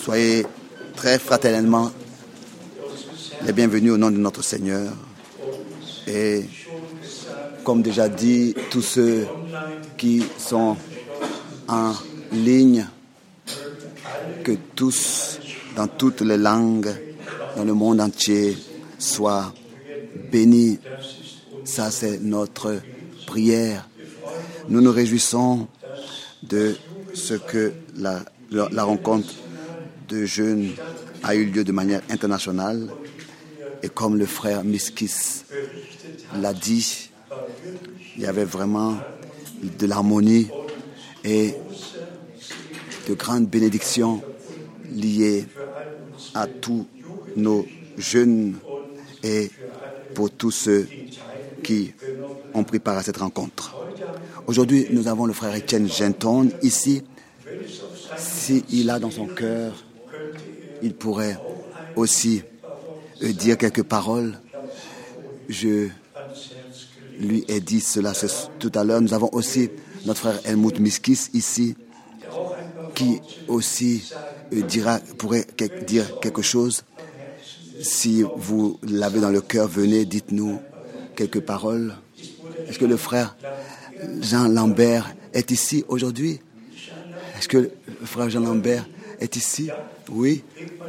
Soyez très fraternellement les bienvenus au nom de notre Seigneur. Et comme déjà dit, tous ceux qui sont en ligne, que tous, dans toutes les langues, dans le monde entier, soient bénis. Ça, c'est notre prière. Nous nous réjouissons de ce que la rencontre de jeunes a eu lieu de manière internationale. Et comme le frère Miskis l'a dit, il y avait vraiment de l'harmonie et de grandes bénédictions liées à tous nos jeunes et pour tous ceux qui ont pris part à cette rencontre. Aujourd'hui, nous avons le frère Etienne Genton ici. S'il a dans son cœur, il pourrait aussi dire quelques paroles. Je lui ai dit cela tout à l'heure. Nous avons aussi notre frère Helmut Miskis ici, qui aussi pourrait dire quelque chose. Si vous l'avez dans le cœur, venez, dites-nous quelques paroles. Est-ce que le frère Jean Lambert est ici aujourd'hui? Est-ce que le frère Jean Lambert est ici? Oui.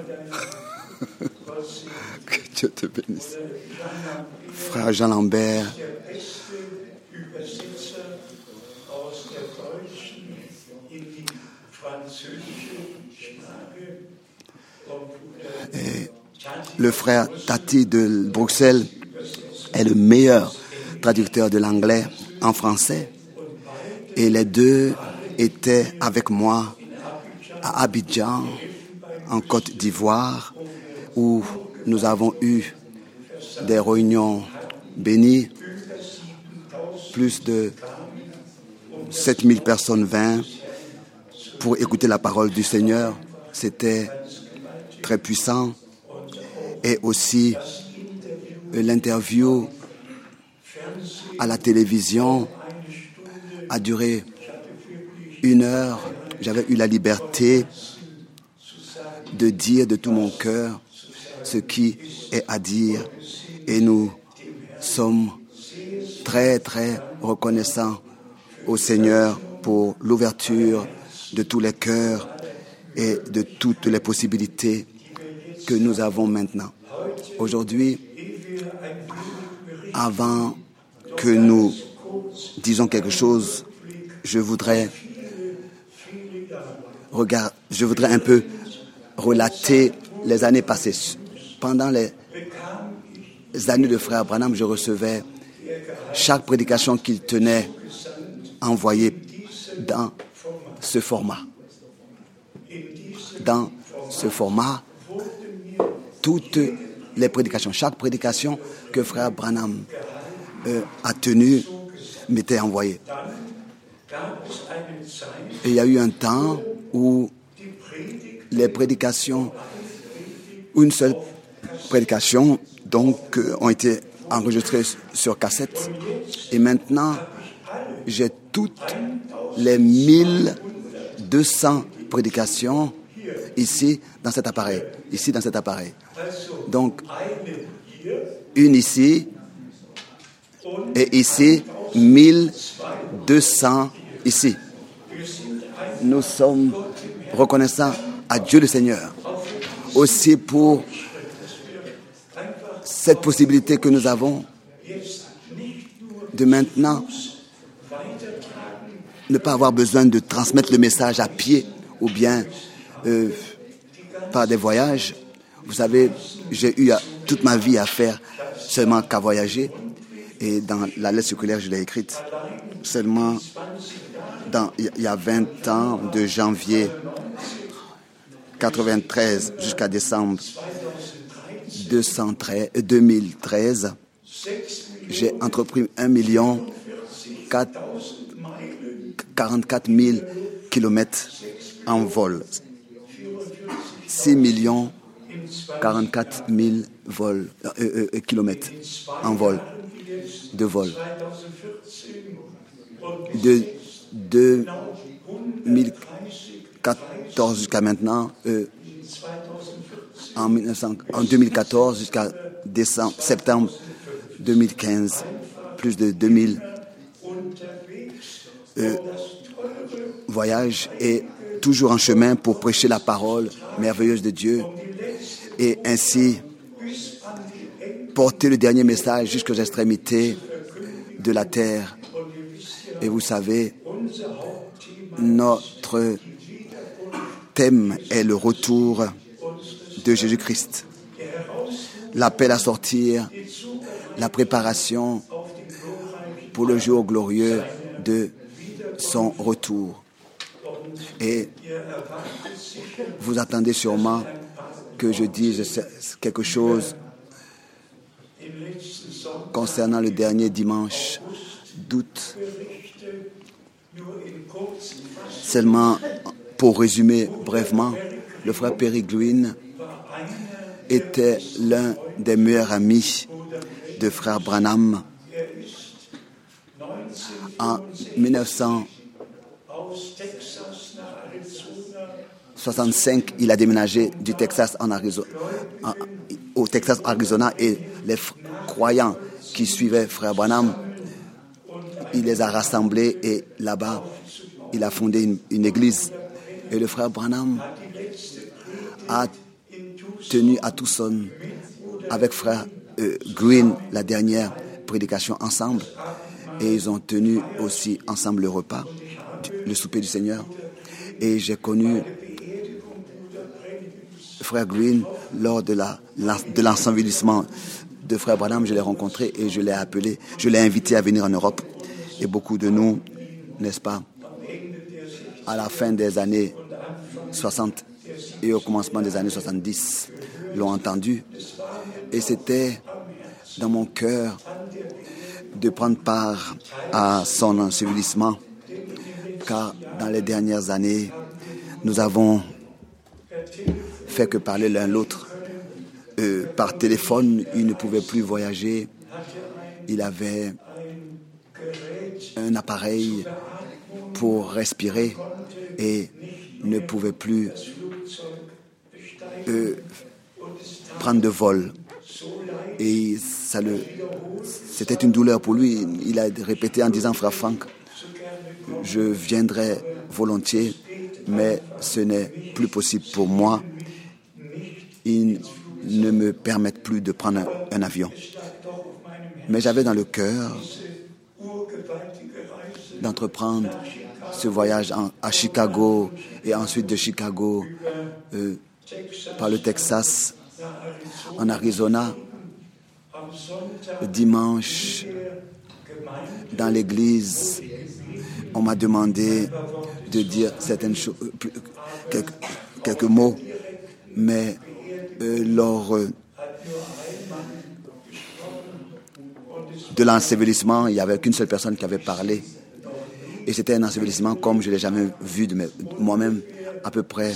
Que Dieu te bénisse. Frère Jean Lambert et le frère Tati de Bruxelles est le meilleur traducteur de l'anglais en français. Et les deux étaient avec moi à Abidjan, en Côte d'Ivoire, où nous avons eu des réunions bénies. Plus de 7000 personnes vinrent pour écouter la parole du Seigneur. C'était très puissant. Et aussi l'interview à la télévision a duré 1 heure. J'avais eu la liberté de dire de tout mon cœur ce qui est à dire. Et nous sommes très, très reconnaissants au Seigneur pour l'ouverture de tous les cœurs et de toutes les possibilités que nous avons maintenant. Aujourd'hui, avant que nous disions quelque chose, je voudrais un peu relater les années passées. Pendant les années de frère Branham, je recevais chaque prédication qu'il tenait envoyée dans ce format. Dans ce format, toutes les prédications, chaque prédication que frère Branham a tenue m'était envoyée. Et il y a eu un temps où les prédications, une seule prédication, donc, ont été enregistrées sur cassette. Et maintenant, j'ai toutes les 1200 prédications ici, dans cet appareil. Donc, une ici, et ici, 1200 ici. Nous sommes reconnaissants à Dieu le Seigneur, aussi pour cette possibilité que nous avons de maintenant ne pas avoir besoin de transmettre le message à pied ou bien par des voyages. Vous savez, j'ai eu toute ma vie à faire seulement qu'à voyager. Et dans la lettre circulaire, je l'ai écrite seulement il y a 20 ans, de janvier 93 jusqu'à décembre 2013, j'ai entrepris 1,44 million kilomètres en vol. 6,44 million kilomètres en vol. De vol. De 2014 jusqu'à maintenant, en 2014 jusqu'à septembre 2015, plus de 2000 voyages et toujours en chemin pour prêcher la parole merveilleuse de Dieu et ainsi porter le dernier message jusqu'aux extrémités de la terre. Et vous savez, notre thème est le retour de Jésus-Christ. L'appel à sortir, la préparation pour le jour glorieux de son retour. Et vous attendez sûrement que je dise quelque chose concernant le dernier dimanche d'août. Seulement, pour résumer brièvement, le frère Perry Glynn était l'un des meilleurs amis de frère Branham. En 1965, il a déménagé du Texas au Texas, Arizona, et les croyants qui suivaient frère Branham, il les a rassemblés et là-bas, il a fondé une église. Et le frère Branham a tenu à Tucson avec frère Green la dernière prédication ensemble. Et ils ont tenu aussi ensemble le repas, le souper du Seigneur. Et j'ai connu frère Green lors de l'ensevelissement de frère Branham. Je l'ai rencontré et je l'ai appelé, je l'ai invité à venir en Europe. Et beaucoup de nous, n'est-ce pas, à la fin des années 60 et au commencement des années 70, l'ont entendu. Et c'était dans mon cœur de prendre part à son ensevelissement, car dans les dernières années, nous avons fait que parler l'un l'autre. Par téléphone, il ne pouvait plus voyager. Il avait un appareil pour respirer et ne pouvait plus prendre de vol. Et c'était une douleur pour lui. Il a répété en disant, frère Frank, je viendrai volontiers, mais ce n'est plus possible pour moi. Ils ne me permettent plus de prendre un avion. Mais j'avais dans le cœur d'entreprendre ce voyage à Chicago et ensuite de Chicago par le Texas, en Arizona. Le dimanche, dans l'église, on m'a demandé de dire certaines choses, quelques mots, mais lors de l'ensevelissement, il n'y avait qu'une seule personne qui avait parlé. Et c'était un ensevelissement comme je ne l'ai jamais vu de moi-même. À peu près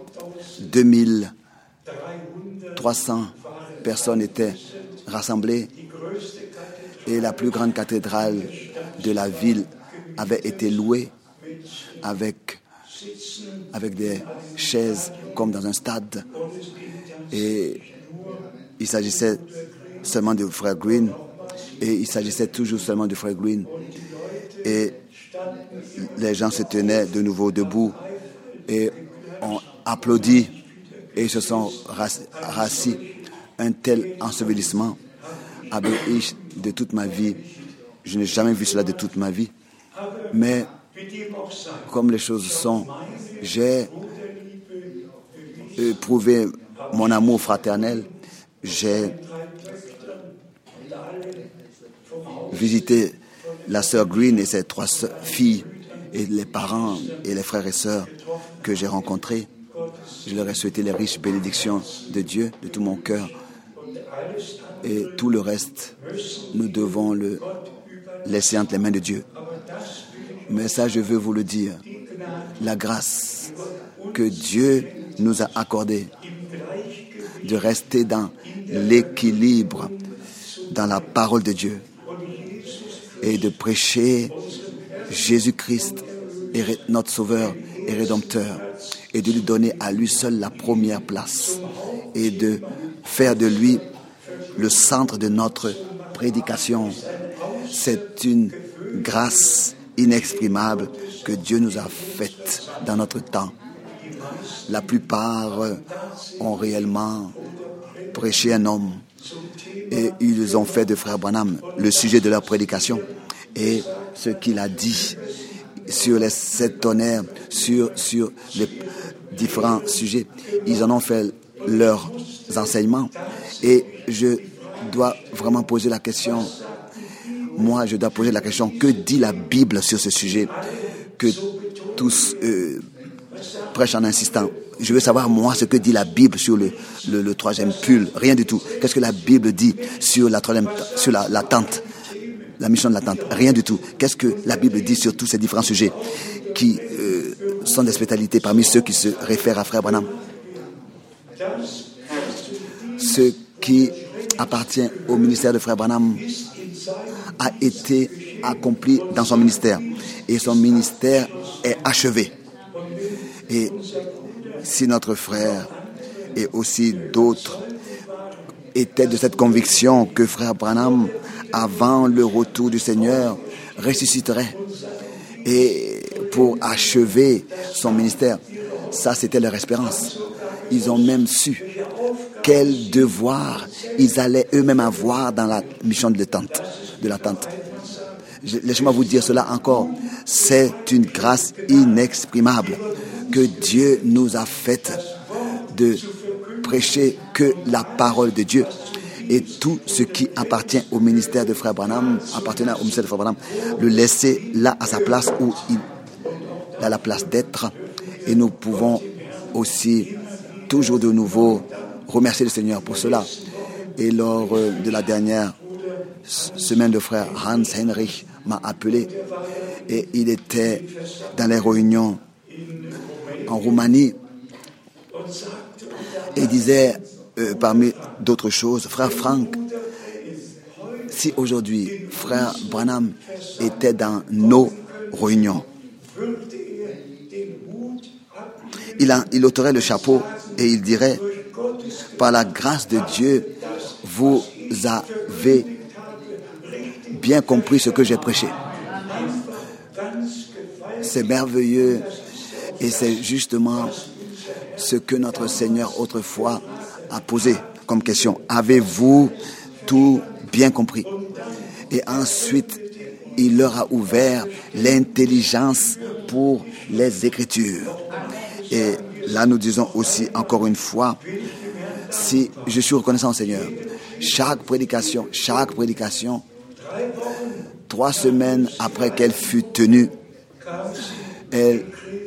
2300 personnes étaient rassemblées. Et la plus grande cathédrale de la ville avait été louée avec des chaises comme dans un stade. Et il s'agissait seulement de frère Green. Et il s'agissait toujours seulement de frère Green. Et les gens se tenaient de nouveau debout et ont applaudi et se sont rassis. Un tel ensevelissement de toute ma vie. Je n'ai jamais vu cela de toute ma vie. Mais comme les choses sont, j'ai éprouvé mon amour fraternel. J'ai visité la sœur Green et ses 3 filles et les parents et les frères et sœurs que j'ai rencontrés. Je leur ai souhaité les riches bénédictions de Dieu de tout mon cœur. Et tout le reste, nous devons le laisser entre les mains de Dieu. Mais ça, je veux vous le dire, la grâce que Dieu nous a accordée de rester dans l'équilibre, dans la parole de Dieu, et de prêcher Jésus-Christ, notre Sauveur et Rédempteur, et de lui donner à lui seul la première place et de faire de lui le centre de notre prédication. C'est une grâce inexprimable que Dieu nous a faite dans notre temps. La plupart ont réellement prêché un homme et ils ont fait de Frère Branham le sujet de leur prédication et ce qu'il a dit sur les 7 tonnerres, sur les différents sujets. Ils en ont fait leurs enseignements et je dois vraiment poser la question. Moi, je dois poser la question, que dit la Bible sur ce sujet que tous prêchent en insistant? Je veux savoir, moi, ce que dit la Bible sur le troisième pull. Rien du tout. Qu'est-ce que la Bible dit sur la tente, la mission de la tente? Rien du tout. Qu'est-ce que la Bible dit sur tous ces différents sujets qui sont des spécialités parmi ceux qui se réfèrent à Frère Branham? Ce qui appartient au ministère de Frère Branham a été accompli dans son ministère. Et son ministère est achevé. Et si notre frère et aussi d'autres étaient de cette conviction que Frère Branham, avant le retour du Seigneur, ressusciterait et pour achever son ministère, ça c'était leur espérance. Ils ont même su quel devoir ils allaient eux-mêmes avoir dans la mission de la tente. Laissez-moi vous dire cela encore. C'est une grâce inexprimable que Dieu nous a faite de prêcher que la parole de Dieu. Et tout ce qui appartient au ministère de Frère Branham, appartenant au ministère de Frère Branham, le laisser là à sa place où il a la place d'être. Et nous pouvons aussi toujours de nouveau remercier le Seigneur pour cela. Et lors de la dernière semaine, le frère Hans Heinrich m'a appelé et il était dans les réunions en Roumanie et il disait parmi d'autres choses, frère Frank, si aujourd'hui frère Branham était dans nos réunions, il ôterait le chapeau et il dirait, par la grâce de Dieu, vous avez bien compris ce que j'ai prêché. C'est merveilleux et c'est justement ce que notre Seigneur autrefois a posé comme question. Avez-vous tout bien compris? Et ensuite, il leur a ouvert l'intelligence pour les Écritures. Et là, nous disons aussi encore une fois, si je suis reconnaissant au Seigneur, chaque prédication, 3 semaines après qu'elle fut tenue, elle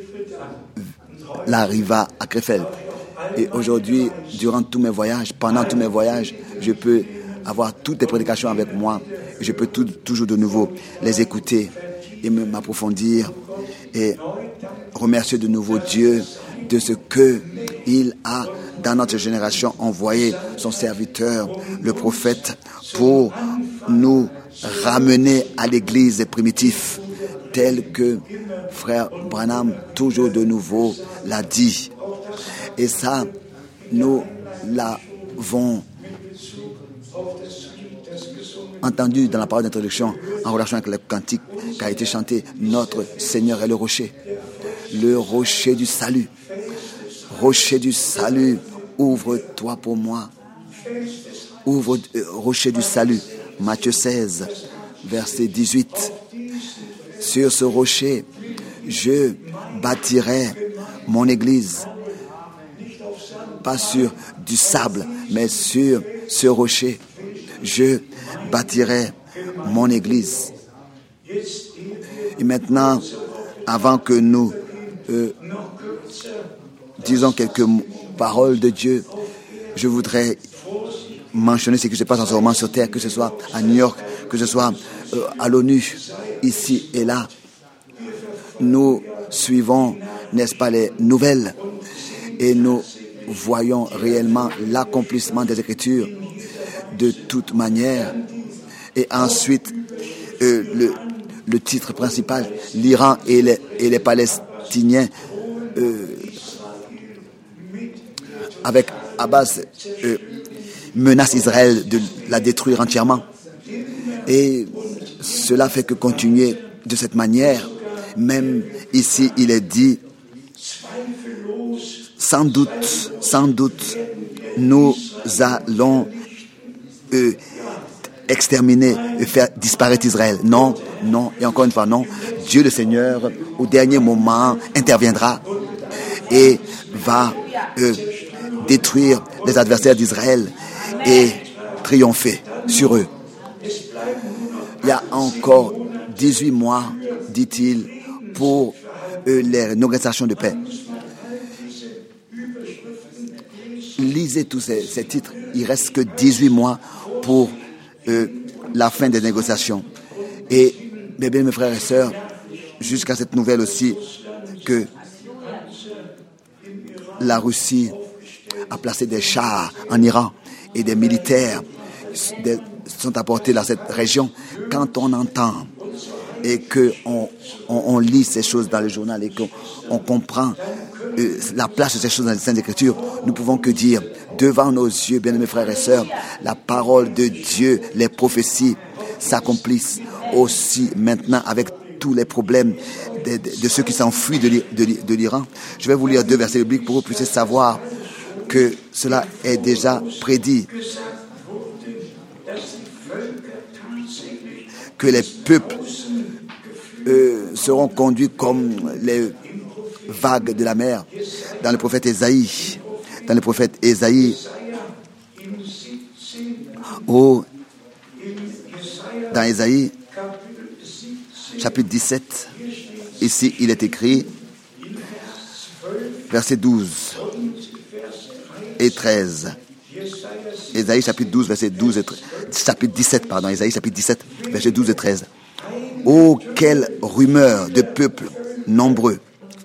arriva à Krefeld. Et aujourd'hui, durant tous mes voyages, pendant tous mes voyages, je peux avoir toutes les prédications avec moi. Je peux toujours de nouveau les écouter et m'approfondir et remercier de nouveau Dieu de ce qu'il a dans notre génération envoyé son serviteur, le prophète, pour nous ramener à l'église primitive, telle que frère Branham toujours de nouveau l'a dit. Et ça, nous l'avons entendu dans la parole d'introduction en relation avec le cantique qui a été chanté. Notre Seigneur est le rocher du salut. Rocher du salut, ouvre-toi pour moi. Ouvre, rocher du salut. Matthieu 16, verset 18. Sur ce rocher, je bâtirai mon église. Pas sur du sable, mais sur ce rocher, je bâtirai mon église. Et maintenant, avant que nous disons quelques paroles de Dieu, je voudrais mentionner ce qui se passe en ce moment sur Terre, que ce soit à New York, que ce soit à l'ONU, ici et là. Nous suivons, n'est-ce pas, les nouvelles et nous voyons réellement l'accomplissement des Écritures de toute manière. Et ensuite, le titre principal, l'Iran et les Palestiniens avec Abbas menace Israël de la détruire entièrement. Et cela fait que continuer de cette manière, même ici il est dit, sans doute, nous allons exterminer, faire disparaître Israël. Non, et encore une fois, non. Dieu le Seigneur, au dernier moment, interviendra et va détruire les adversaires d'Israël et triompher sur eux. Il y a encore 18 mois, dit-il, pour les négociations de paix. Lisez tous ces titres. Il ne reste que 18 mois pour la fin des négociations. Et, mes frères et sœurs, jusqu'à cette nouvelle aussi, que la Russie a placé des chars en Iran et des militaires sont apportés dans cette région. Quand on entend et qu'on lit ces choses dans le journal et qu'on comprend la place de ces choses dans les Saintes Écritures, nous pouvons que dire, devant nos yeux, bien-aimés frères et sœurs, la parole de Dieu, les prophéties s'accomplissent aussi maintenant avec tous les problèmes de ceux qui s'enfuient de l'Iran. Je vais vous lire 2 versets bibliques pour que vous puissiez savoir que cela est déjà prédit. Que les peuples seront conduits comme les vagues de la mer. Dans le prophète Ésaïe, dans Ésaïe, chapitre 17, ici il est écrit, versets 12 et 13. Ésaïe chapitre 12, verset 12 et 13. Chapitre 17, pardon, Ésaïe chapitre 17, verset 12 et 13. Oh, quelle rumeur de peuples nombreux!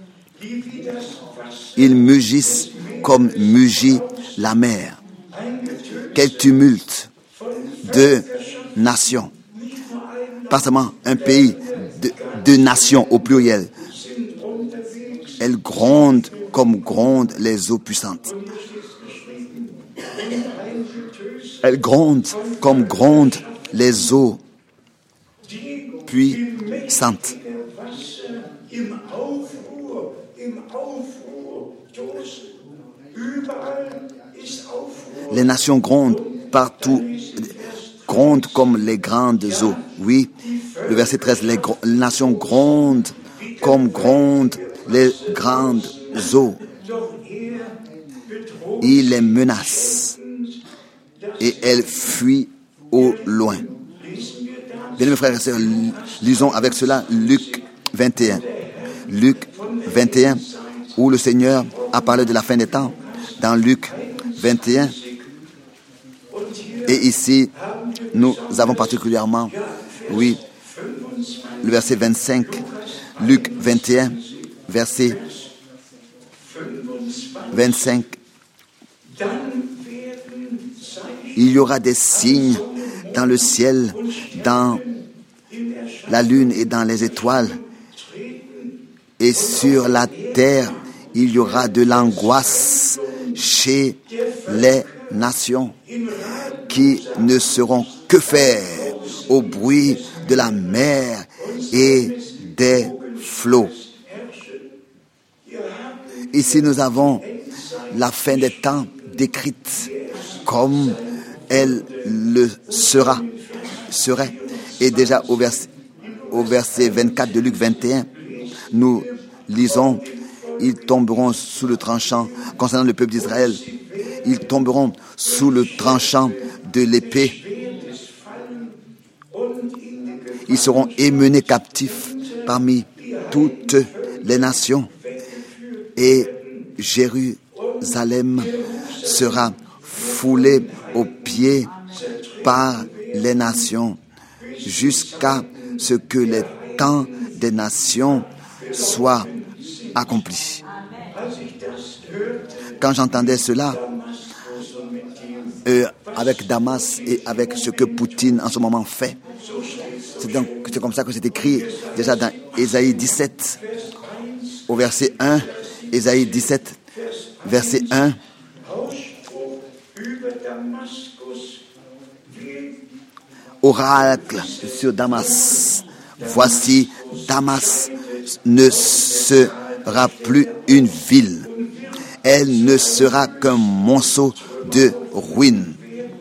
Ils mugissent comme mugit la mer. Quel tumulte de nations. Pas seulement un pays, de nations au pluriel. Elles grondent comme grondent les eaux puissantes. Elles grondent comme grondent les eaux puissantes. Les nations grondent partout, grondent comme les grandes eaux. Oui, le verset 13, les nations grondent comme grondent les grandes eaux. Il les menace et elles fuient au loin. Bien, mes frères et sœurs, lisons avec cela Luc 21. Luc 21, où le Seigneur a parlé de la fin des temps. Dans Luc 21, et ici, nous avons particulièrement, oui, le verset 25. Luc 21, verset 25. Il y aura des signes dans le ciel, dans la lune et dans les étoiles. Et sur la terre, il y aura de l'angoisse chez les nations qui ne sauront que faire au bruit de la mer et des flots. Ici, nous avons la fin des temps décrite comme elle le serait. Et déjà au verset 24 de Luc 21, nous lisons, ils tomberont sous le tranchant, concernant le peuple d'Israël, ils tomberont sous le tranchant de l'épée. Ils seront émenés captifs parmi toutes les nations. Et Jérusalem sera foulée aux pieds par les nations jusqu'à ce que les temps des nations soient accomplis. Quand j'entendais cela, avec Damas et avec ce que Poutine en ce moment fait, c'est comme ça que c'est écrit déjà dans Ésaïe 17, au verset 1, Ésaïe 17, verset 1, oracle sur Damas. Voici, Damas ne sera plus une ville. Elle ne sera qu'un monceau de ruines.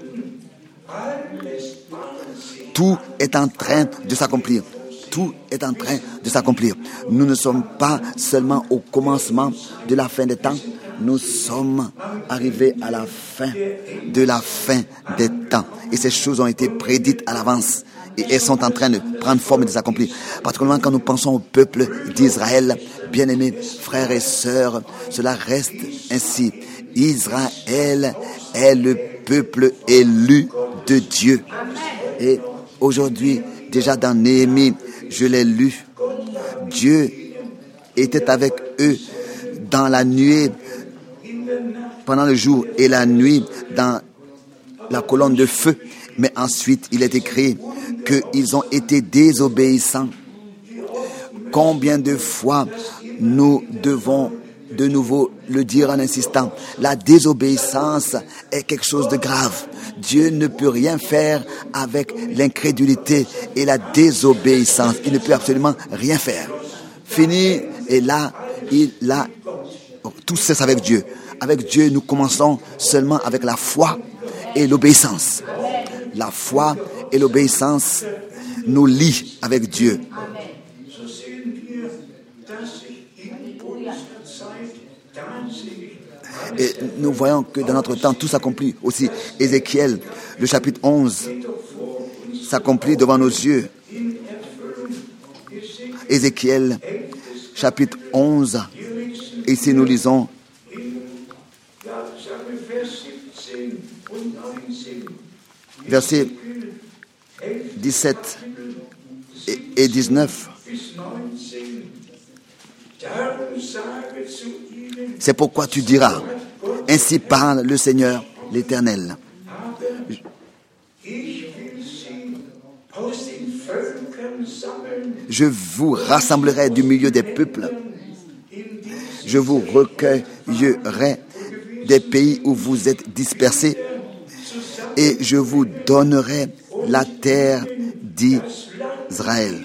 Tout est en train de s'accomplir. Tout est en train de s'accomplir. Nous ne sommes pas seulement au commencement de la fin des temps. Nous sommes arrivés à la fin de la fin des temps. Et ces choses ont été prédites à l'avance. Et elles sont en train de prendre forme et de s'accomplir. Particulièrement quand nous pensons au peuple d'Israël. Bien-aimés frères et sœurs, cela reste ainsi. Israël est le peuple élu de Dieu. Et aujourd'hui, déjà dans Néhémie, je l'ai lu. Dieu était avec eux dans la nuée, pendant le jour et la nuit, dans la colonne de feu. Mais ensuite, il est écrit qu'ils ont été désobéissants. Combien de fois nous devons de nouveau le dire en insistant, la désobéissance est quelque chose de grave. Dieu ne peut rien faire avec l'incrédulité et la désobéissance. Il ne peut absolument rien faire. Fini, et là, tout cesse avec Dieu. Avec Dieu, nous commençons seulement avec la foi et l'obéissance. La foi et l'obéissance nous lient avec Dieu. Et nous voyons que dans notre temps, tout s'accomplit aussi. Ézéchiel, le chapitre 11, s'accomplit devant nos yeux. Ézéchiel, chapitre 11. Ici, nous lisons versets 17 et 19. C'est pourquoi tu diras, ainsi parle le Seigneur, l'Éternel. Je vous rassemblerai du milieu des peuples. Je vous recueillerai des pays où vous êtes dispersés. Et je vous donnerai la terre d'Israël.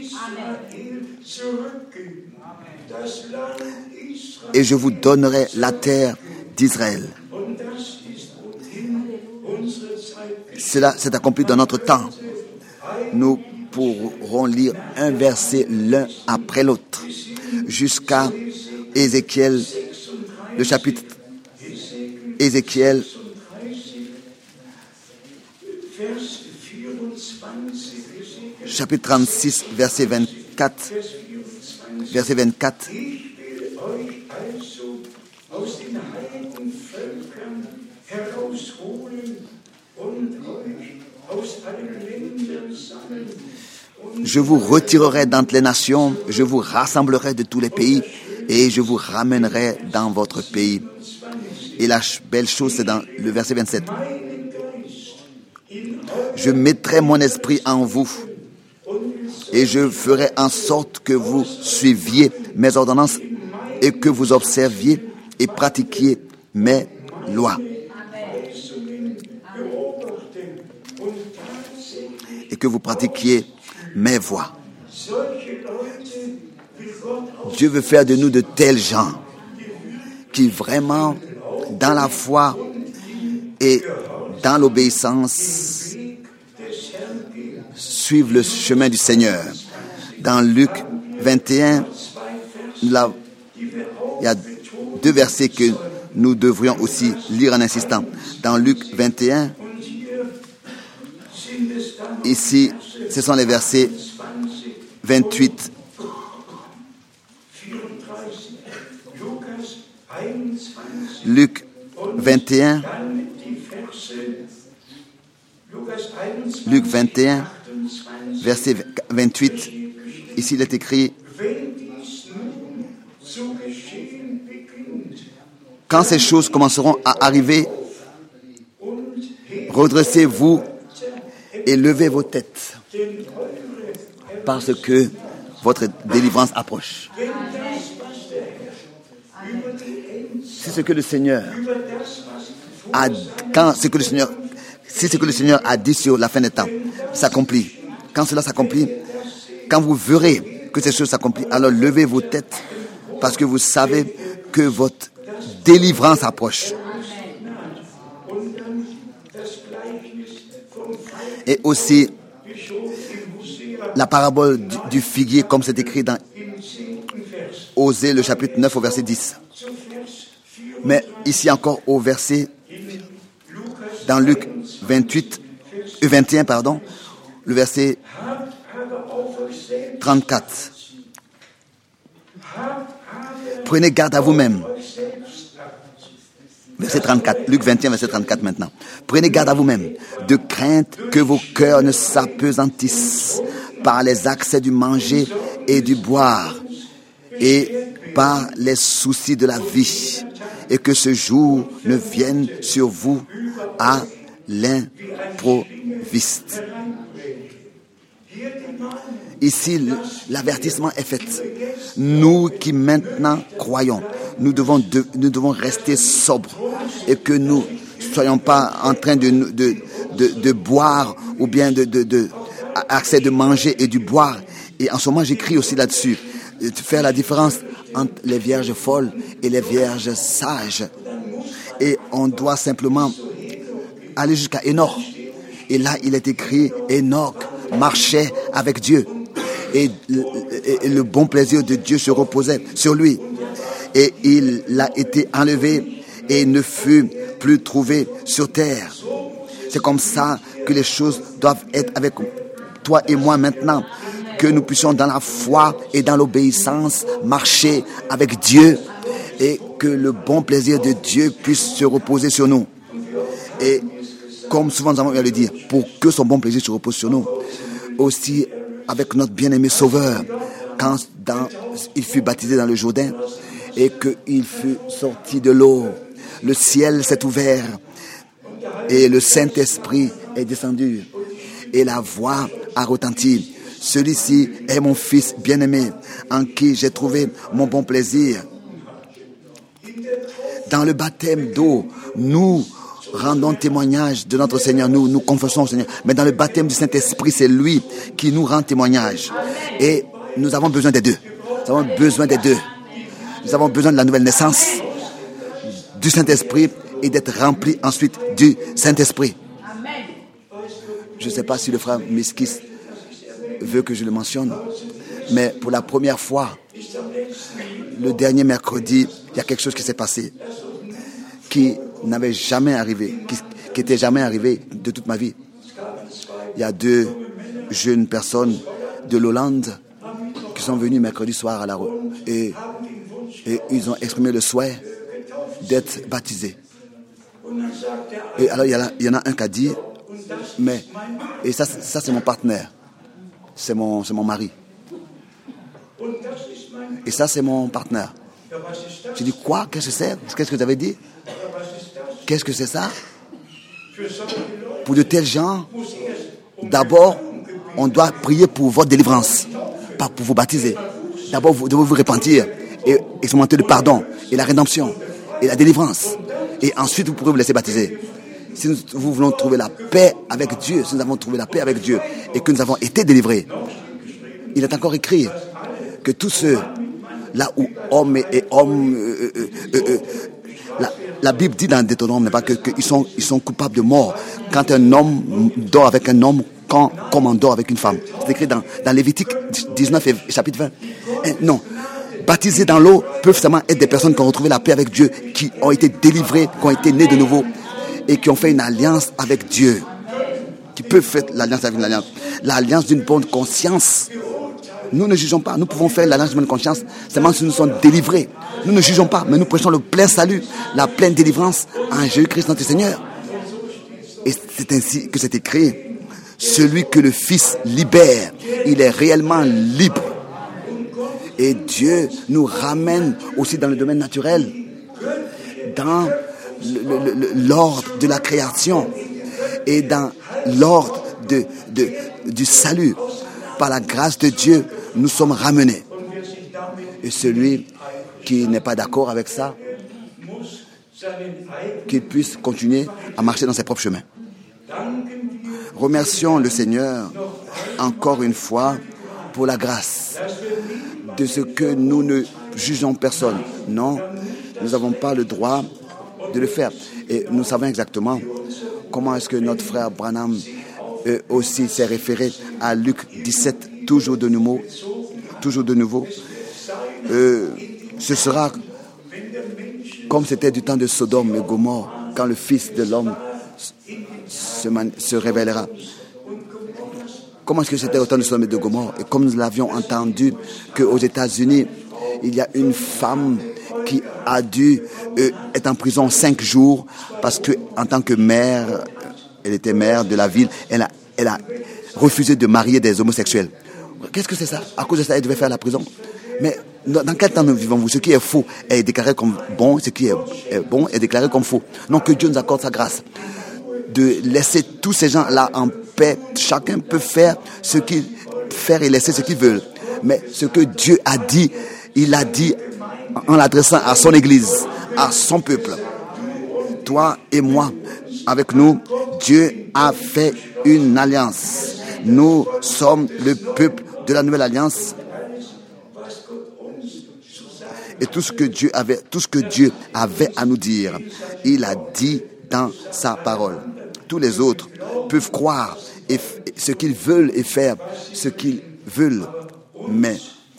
Et je vous donnerai la terre d'Israël. Cela s'est accompli dans notre temps. Nous pourrons lire un verset l'un après l'autre jusqu'à Ézéchiel, le chapitre Ézéchiel, chapitre 36, verset 24. Verset 24. Je vous retirerai d'entre les nations, je vous rassemblerai de tous les pays et je vous ramènerai dans votre pays. Et la belle chose, c'est dans le verset 27. Je mettrai mon esprit en vous et je ferai en sorte que vous suiviez mes ordonnances et que vous observiez et pratiquiez mes lois. Et que vous pratiquiez mes voies. Dieu veut faire de nous de tels gens qui vraiment, dans la foi et dans l'obéissance, suivent le chemin du Seigneur. Dans Luc 21, il y a deux versets que nous devrions aussi lire en insistant. Dans Luc 21, ici, ce sont les versets 28. Luc 21. Luc 21, verset 28. Ici, il est écrit: quand ces choses commenceront à arriver, redressez-vous et levez vos têtes, parce que votre délivrance approche. C'est ce que le Seigneur a, si ce que le Seigneur a dit sur la fin des temps s'accomplit, quand cela s'accomplit, quand vous verrez que ces choses s'accomplissent, alors levez vos têtes parce que vous savez que votre délivrance approche. Et aussi la parabole du figuier, comme c'est écrit dans Osée, le chapitre 9 au verset 10. Mais ici encore au verset, dans Luc 21, le verset 34. Prenez garde à vous-même. Verset 34, Luc 21, verset 34 maintenant. Prenez garde à vous-même, de crainte que vos cœurs ne s'apesantissent par les accès du manger et du boire, et par les soucis de la vie, et que ce jour ne vienne sur vous à l'improviste. Ici, l'avertissement est fait. Nous qui maintenant croyons, nous devons rester sobres et que nous ne soyons pas en train de boire ou bien de accès de manger et du boire. Et en ce moment, j'écris aussi là-dessus, faire la différence entre les vierges folles et les vierges sages. Et on doit simplement aller jusqu'à Enoch. Et là, il est écrit, Enoch marchait avec Dieu. Et le bon plaisir de Dieu se reposait sur lui. Et il a été enlevé et ne fut plus trouvé sur terre. C'est comme ça que les choses doivent être avec toi et moi maintenant. Que nous puissions dans la foi et dans l'obéissance marcher avec Dieu. Et que le bon plaisir de Dieu puisse se reposer sur nous. Et comme souvent nous avons eu à le dire, pour que son bon plaisir se repose sur nous. Aussi avec notre bien-aimé Sauveur, quand il fut baptisé dans le Jourdain et qu'il fut sorti de l'eau, le ciel s'est ouvert et le Saint-Esprit est descendu et la voix a retenti. Celui-ci est mon Fils bien-aimé en qui j'ai trouvé mon bon plaisir. Dans le baptême d'eau, nous rendons témoignage de notre Seigneur, nous confessons au Seigneur. Mais dans le baptême du Saint-Esprit, c'est lui qui nous rend témoignage. Et nous avons besoin des deux. Nous avons besoin des deux. Nous avons besoin de la nouvelle naissance du Saint-Esprit et d'être remplis ensuite du Saint-Esprit. Je ne sais pas si le frère Miskis veut que je le mentionne, mais pour la première fois, le dernier mercredi, il y a quelque chose qui s'est passé qui n'avait jamais arrivé, qui était jamais arrivé de toute ma vie. Il y a 2 jeunes personnes de l'Hollande qui sont venues mercredi soir à la rue et ils ont exprimé le souhait d'être baptisés. Et alors il y en a un qui a dit, et ça c'est mon partenaire, c'est mon mari. Et ça c'est mon partenaire. J'ai dit quoi? Qu'est-ce que c'est? Qu'est-ce que tu avais dit? Qu'est-ce que c'est ça? Pour de tels gens, d'abord, on doit prier pour votre délivrance, pas pour vous baptiser. D'abord, vous devez vous repentir et expérimenter le pardon et la rédemption et la délivrance. Et ensuite, vous pourrez vous laisser baptiser. Si nous voulons trouver la paix avec Dieu, si nous avons trouvé la paix avec Dieu et que nous avons été délivrés, il est encore écrit que tous ceux, là où hommes et hommes... La Bible dit dans Deutéronome qu'ils sont coupables de mort quand un homme dort avec un homme, comme on dort avec une femme. C'est écrit dans Lévitique 19 et chapitre 20. Non, baptisés dans l'eau peuvent seulement être des personnes qui ont retrouvé la paix avec Dieu, qui ont été délivrées, qui ont été nées de nouveau et qui ont fait une alliance avec Dieu, qui peuvent faire l'alliance avec l'alliance d'une bonne conscience. Nous ne jugeons pas, nous pouvons faire l'alliance d'une bonne conscience seulement si nous sommes délivrés. Nous ne jugeons pas, mais nous prêchons le plein salut, la pleine délivrance en Jésus-Christ notre Seigneur. Et c'est ainsi que c'est écrit. Celui que le Fils libère, il est réellement libre. Et Dieu nous ramène aussi dans le domaine naturel, dans l'ordre de la création et dans l'ordre du salut. Par la grâce de Dieu, nous sommes ramenés. Et celui qui n'est pas d'accord avec ça, qu'il puisse continuer à marcher dans ses propres chemins. Remercions le Seigneur encore une fois pour la grâce de ce que nous ne jugeons personne. Non, nous n'avons pas le droit de le faire. Et nous savons exactement comment est-ce que notre frère Branham aussi s'est référé à Luc 17, toujours de nouveau. Ce sera comme c'était du temps de Sodome et Gomorrhe, quand le Fils de l'homme se révélera. Comment est-ce que c'était au temps de Sodome et de Gomorrhe? Et comme nous l'avions entendu, qu'aux États-Unis, il y a une femme qui a dû être en prison 5 jours parce que, en tant que maire, elle était maire de la ville, elle a refusé de marier des homosexuels. Qu'est-ce que c'est ça? À cause de ça, elle devait faire la prison. Mais dans quel temps nous vivons-vous? Ce qui est faux est déclaré comme bon, ce qui est bon est déclaré comme faux. Donc que Dieu nous accorde sa grâce de laisser tous ces gens-là en paix. Chacun peut faire et laisser ce qu'il veut. Mais ce que Dieu a dit, il l'a dit en l'adressant à son Église, à son peuple. Toi et moi, avec nous, Dieu a fait une alliance. Nous sommes le peuple de la nouvelle alliance. Et tout ce que Dieu avait à nous dire, il a dit dans sa parole. Tous les autres peuvent croire ce qu'ils veulent et faire ce qu'ils veulent. Mais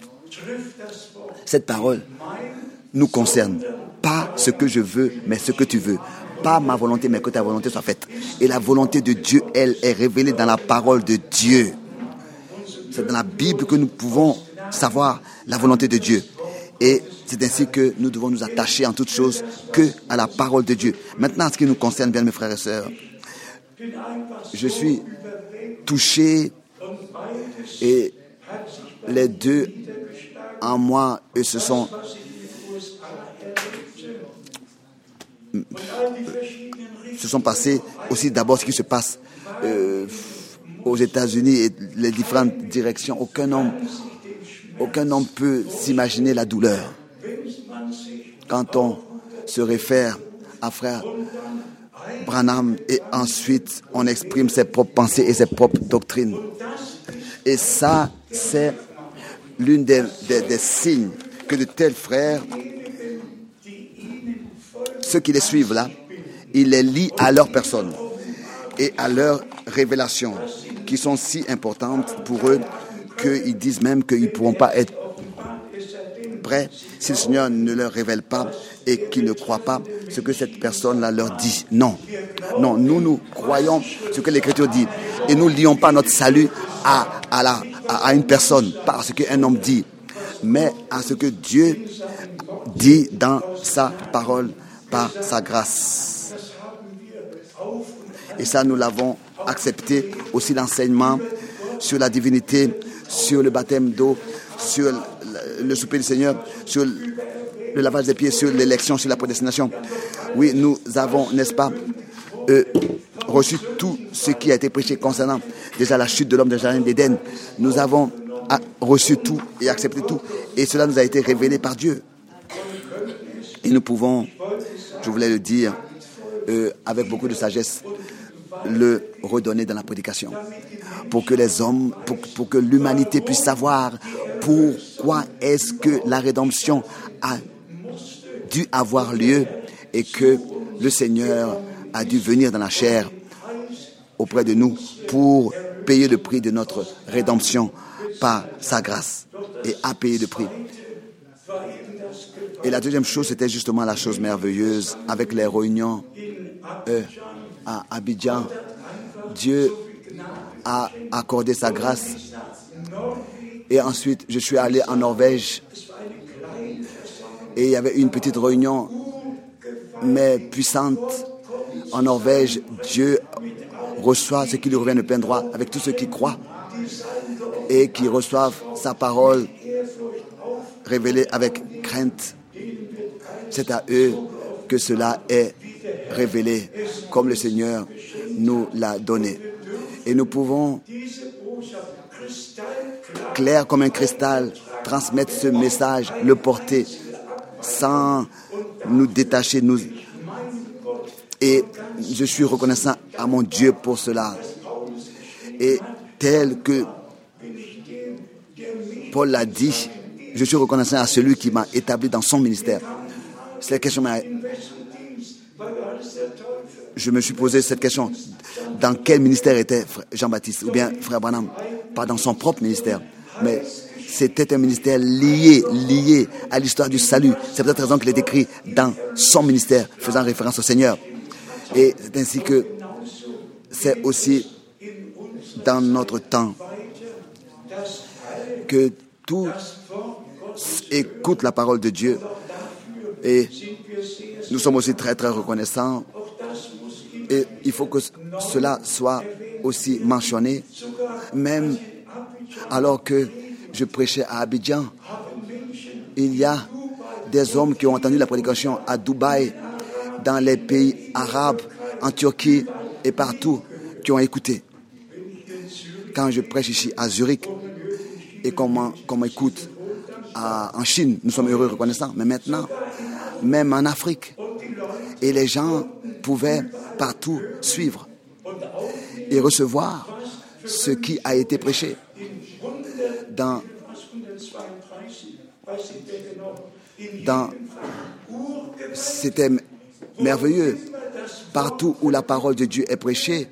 cette parole nous concerne. Pas ce que je veux, mais ce que tu veux. Pas ma volonté, mais que ta volonté soit faite. Et la volonté de Dieu, elle est révélée dans la parole de Dieu. C'est dans la Bible que nous pouvons savoir la volonté de Dieu. Et c'est ainsi que nous devons nous attacher en toutes choses que à la parole de Dieu. Maintenant, en ce qui nous concerne, bien mes frères et sœurs, je suis touché et les deux en moi, eux, se sont passés aussi d'abord ce qui se passe aux États-Unis et les différentes directions. Aucun homme peut s'imaginer la douleur quand on se réfère à frère Branham et ensuite on exprime ses propres pensées et ses propres doctrines. Et ça, c'est l'une des signes que de tels frères, ceux qui les suivent là, ils les lient à leur personne et à leurs révélations qui sont si importantes pour eux qu'ils disent même qu'ils ne pourront pas être prêts si le Seigneur ne leur révèle pas et qu'ils ne croient pas ce que cette personne-là leur dit. Non, nous croyons ce que l'Écriture dit et nous ne lions pas notre salut à une personne, pas à ce qu'un homme dit, mais à ce que Dieu dit dans sa parole par sa grâce. Et ça, nous l'avons accepté aussi, l'enseignement sur la divinité, sur le baptême d'eau, sur le souper du Seigneur, sur le lavage des pieds, sur l'élection, sur la prédestination. Oui, nous avons, n'est-ce pas, reçu tout ce qui a été prêché concernant déjà la chute de l'homme dans le jardin d'Éden. Nous avons reçu tout et accepté tout. Et cela nous a été révélé par Dieu. Et nous pouvons, je voulais le dire, avec beaucoup de sagesse, le redonner dans la prédication. Pour que les hommes, pour que l'humanité puisse savoir pourquoi est-ce que la rédemption a dû avoir lieu et que le Seigneur a dû venir dans la chair auprès de nous pour payer le prix de notre rédemption par sa grâce et a payé le prix. Et la deuxième chose, c'était justement la chose merveilleuse avec les réunions à Abidjan. Dieu a accordé sa grâce. Et ensuite, je suis allé en Norvège et il y avait une petite réunion, mais puissante. En Norvège, Dieu reçoit ce qui lui revient de plein droit avec tous ceux qui croient et qui reçoivent sa parole révélée avec crainte. C'est à eux que cela est révélé comme le Seigneur nous l'a donné. Et nous pouvons, clair comme un cristal, transmettre ce message, le porter sans nous détacher, Et je suis reconnaissant à mon Dieu pour cela. Et tel que Paul l'a dit, je suis reconnaissant à celui qui m'a établi dans son ministère. Cette question je me suis posé cette question. Dans quel ministère était Jean-Baptiste ou bien Frère Branham? Pas dans son propre ministère, mais c'était un ministère lié à l'histoire du salut. C'est pour cette raison qu'il est écrit dans son ministère, faisant référence au Seigneur. Et c'est ainsi que c'est aussi dans notre temps que tous écoutent la parole de Dieu. Et nous sommes aussi très très reconnaissants. Et il faut que cela soit aussi mentionné, même alors que je prêchais à Abidjan. Il y a des hommes qui ont entendu la prédication à Dubaï, dans les pays arabes, en Turquie et partout, qui ont écouté. Quand je prêche ici à Zurich et qu'on m'écoute en Chine, nous sommes heureux et reconnaissants. Mais maintenant, même en Afrique, et les gens pouvaient partout suivre et recevoir ce qui a été prêché. C'était merveilleux. Partout où la parole de Dieu est prêchée,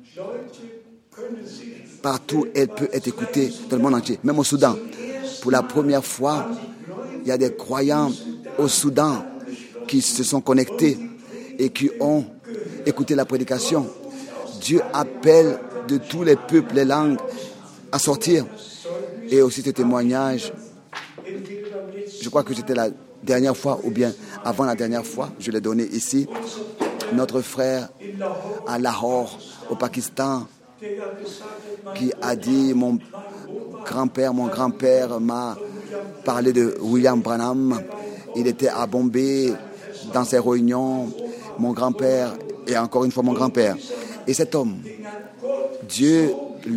partout elle peut être écoutée dans le monde entier, même au Soudan. Pour la première fois, il y a des croyants au Soudan qui se sont connectés et qui ont écouté la prédication. Dieu appelle de tous les peuples, les langues à sortir. Et aussi ce témoignage, je crois que c'était la dernière fois ou bien avant la dernière fois, je l'ai donné ici. Notre frère à Lahore, au Pakistan, qui a dit, mon grand-père m'a parlé de William Branham. Il était à Bombay dans ses réunions. Mon grand-père, et encore une fois mon grand-père. Et cet homme, Dieu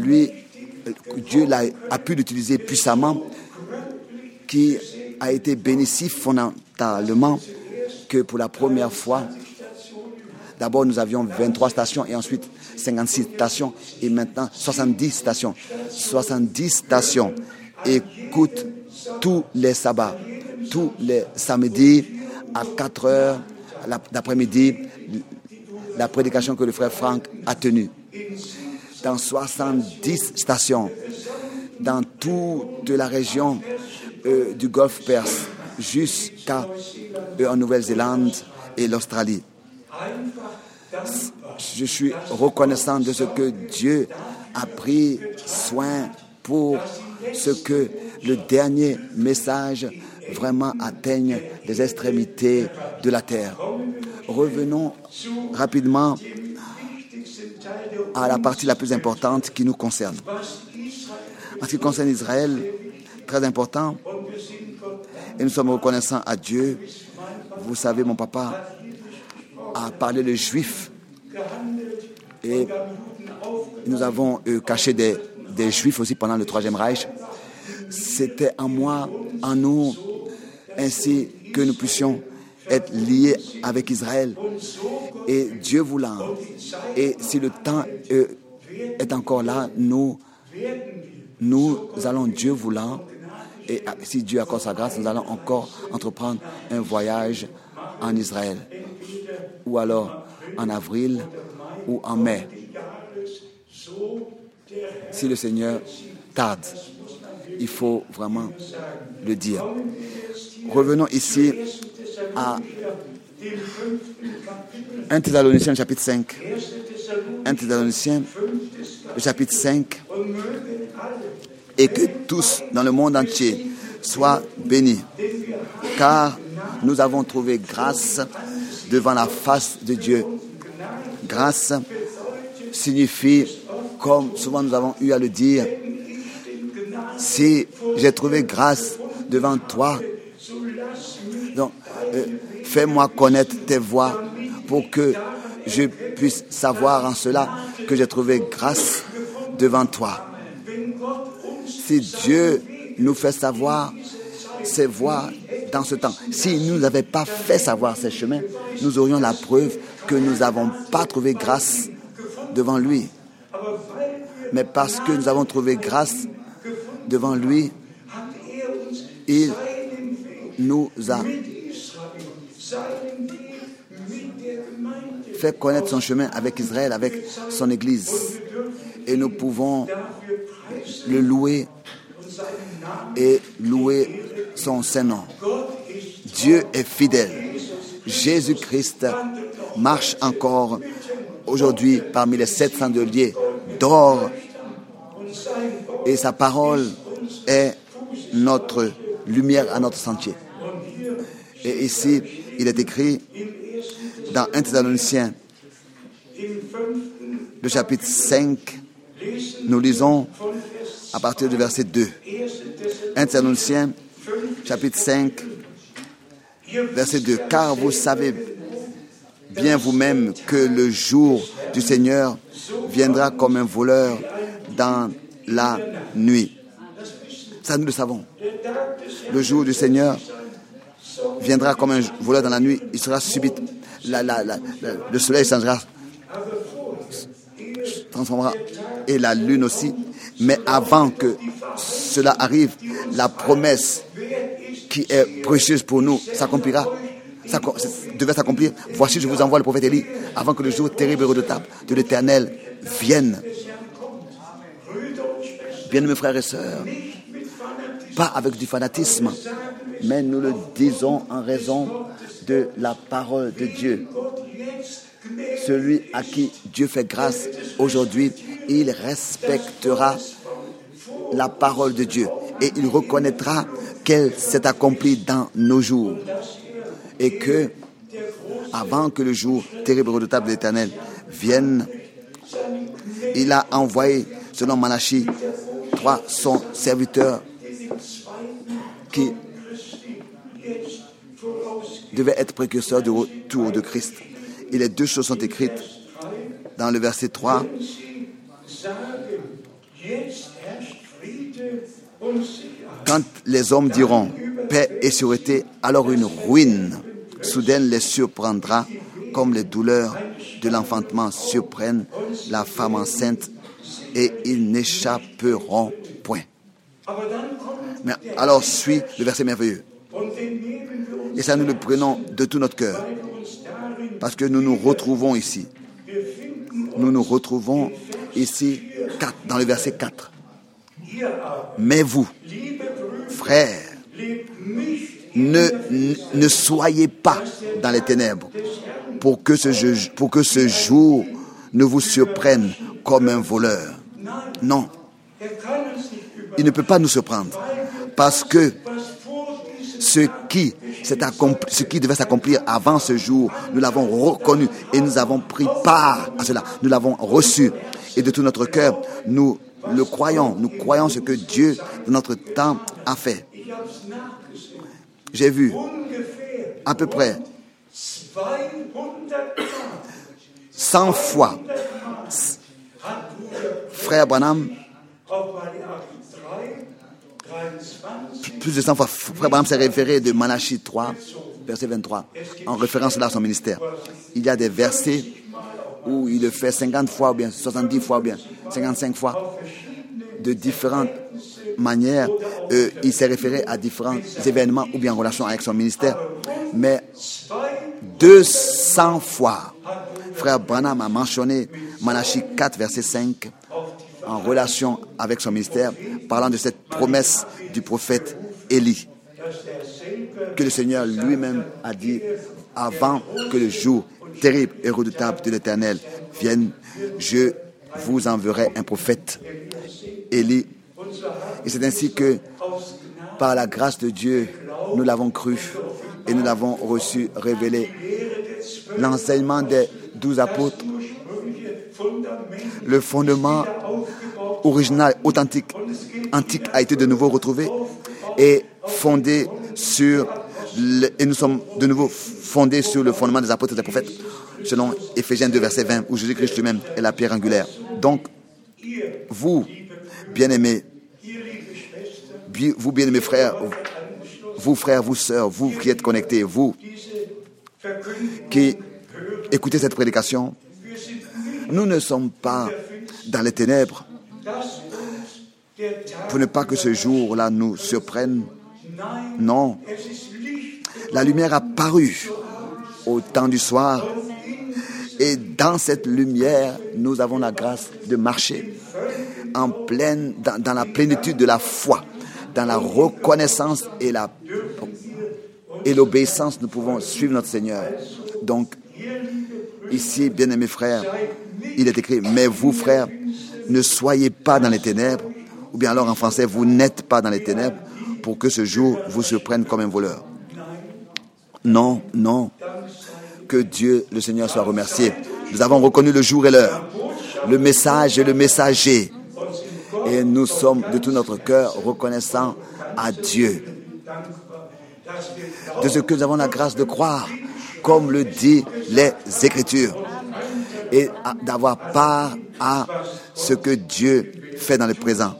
a pu l'utiliser puissamment, qui a été bénéfique fondamentalement, que pour la première fois, d'abord nous avions 23 stations et ensuite 56 stations et maintenant 70 stations. 70 stations écoutent tous les sabbats, tous les samedis à 4 heures d'après-midi, la prédication que le frère Frank a tenue. Dans 70 stations, dans toute la région du Golfe Perse, jusqu'à en Nouvelle-Zélande et l'Australie. Je suis reconnaissant de ce que Dieu a pris soin pour ce que le dernier message vraiment atteigne les extrémités de la terre. Revenons rapidement à la partie la plus importante qui nous concerne. En ce qui concerne Israël, très important, et nous sommes reconnaissants à Dieu. Vous savez, mon papa a parlé le juif et nous avons caché des juifs aussi pendant le Troisième Reich. C'était en moi, en nous, ainsi que nous puissions être liés avec Israël. Et Dieu voulant, et si le temps est encore là, nous allons, Dieu voulant, et si Dieu accorde sa grâce, nous allons encore entreprendre un voyage en Israël, ou alors en avril ou en mai, si le Seigneur tarde. Il faut vraiment le dire. Revenons ici à 1 Thessaloniciens chapitre 5. 1 Thessaloniciens chapitre 5. Et que tous dans le monde entier soient bénis. Car nous avons trouvé grâce devant la face de Dieu. Grâce signifie, comme souvent nous avons eu à le dire, si j'ai trouvé grâce devant toi, donc fais-moi connaître tes voies pour que je puisse savoir en cela que j'ai trouvé grâce devant toi. Si Dieu nous fait savoir ses voies dans ce temps, s'il ne nous avait pas fait savoir ses chemins, nous aurions la preuve que nous n'avons pas trouvé grâce devant lui, mais parce que nous avons trouvé grâce devant lui, il nous a fait connaître son chemin avec Israël, avec son Église. Et nous pouvons le louer et louer son Saint-Nom. Dieu est fidèle. Jésus-Christ marche encore aujourd'hui parmi les 7 chandeliers d'or et sa parole est notre lumière à notre sentier. Et ici, il est écrit dans 1 Thessaloniciens, le chapitre 5, nous lisons à partir du verset 2. 1 Thessaloniciens, chapitre 5, verset 2. Car vous savez bien vous-même que le jour du Seigneur viendra comme un voleur dans la nuit. Ça, nous le savons. Le jour du Seigneur viendra comme un voleur dans la nuit. Il sera subit. Le soleil changera, transformera, et la lune aussi. Mais avant que cela arrive, la promesse qui est précieuse pour nous s'accomplira. Ça devait s'accomplir. Voici, je vous envoie le prophète Élie avant que le jour terrible et redoutable de l'Éternel vienne. Bien, mes frères et sœurs, pas avec du fanatisme, mais nous le disons en raison de la parole de Dieu. Celui à qui Dieu fait grâce aujourd'hui, il respectera la parole de Dieu et il reconnaîtra qu'elle s'est accomplie dans nos jours et que, avant que le jour terrible et redoutable de l'Éternel vienne, il a envoyé, selon Malachie 3, son serviteur qui devait être précurseur du retour de Christ. Et les deux choses sont écrites dans le verset 3. Quand les hommes diront paix et sûreté, alors une ruine soudaine les surprendra, comme les douleurs de l'enfantement surprennent la femme enceinte, et ils n'échapperont point. Mais alors suit le verset merveilleux. Et ça, nous le prenons de tout notre cœur, parce que nous nous retrouvons ici. Nous nous retrouvons ici dans le verset 4. Mais vous, frères, ne soyez pas dans les ténèbres pour que ce jour ne vous surprenne comme un voleur. Non, il ne peut pas nous surprendre, parce que ce qui devait s'accomplir avant ce jour, nous l'avons reconnu et nous avons pris part à cela. Nous l'avons reçu et de tout notre cœur, nous le croyons. Nous croyons ce que Dieu, de notre temps, a fait. J'ai vu à peu près 100 fois Frère Branham, plus de 100 fois, Frère Branham s'est référé de Malachie 3, verset 23, en référence là à son ministère. Il y a des versets où il le fait 50 fois, ou bien 70 fois, ou bien 55 fois, de différentes manières. Il s'est référé à différents événements, ou bien en relation avec son ministère. Mais 200 fois, Frère Branham a mentionné Malachie 4, verset 5, en relation avec son ministère, parlant de cette promesse du prophète Élie, que le Seigneur lui-même a dit avant que le jour terrible et redoutable de l'Éternel vienne, je vous enverrai un prophète, Élie. Et c'est ainsi que, par la grâce de Dieu, nous l'avons cru et nous l'avons reçu, révélé. L'enseignement des 12 apôtres, le fondement original, authentique, antique a été de nouveau retrouvé et fondé sur et nous sommes de nouveau fondés sur le fondement des apôtres et des prophètes, selon Éphésiens 2, verset 20, où Jésus-Christ lui-même est la pierre angulaire. Donc, vous, bien-aimés frères, vous frères, vous sœurs, vous qui êtes connectés, vous qui écouter cette prédication. Nous ne sommes pas dans les ténèbres pour ne pas que ce jour-là nous surprenne. Non. La lumière a paru au temps du soir. Et dans cette lumière, nous avons la grâce de marcher dans la plénitude de la foi, dans la reconnaissance et l'obéissance. Nous pouvons suivre notre Seigneur. Donc, ici, bien-aimés frères, il est écrit, mais vous, frères, ne soyez pas dans les ténèbres, ou bien alors en français, vous n'êtes pas dans les ténèbres, pour que ce jour vous surprenne comme un voleur. Non, non. Que Dieu, le Seigneur, soit remercié. Nous avons reconnu le jour et l'heure, le message et le messager. Et nous sommes de tout notre cœur reconnaissants à Dieu de ce que nous avons la grâce de croire, comme le dit les Écritures, et d'avoir part à ce que Dieu fait dans le présent.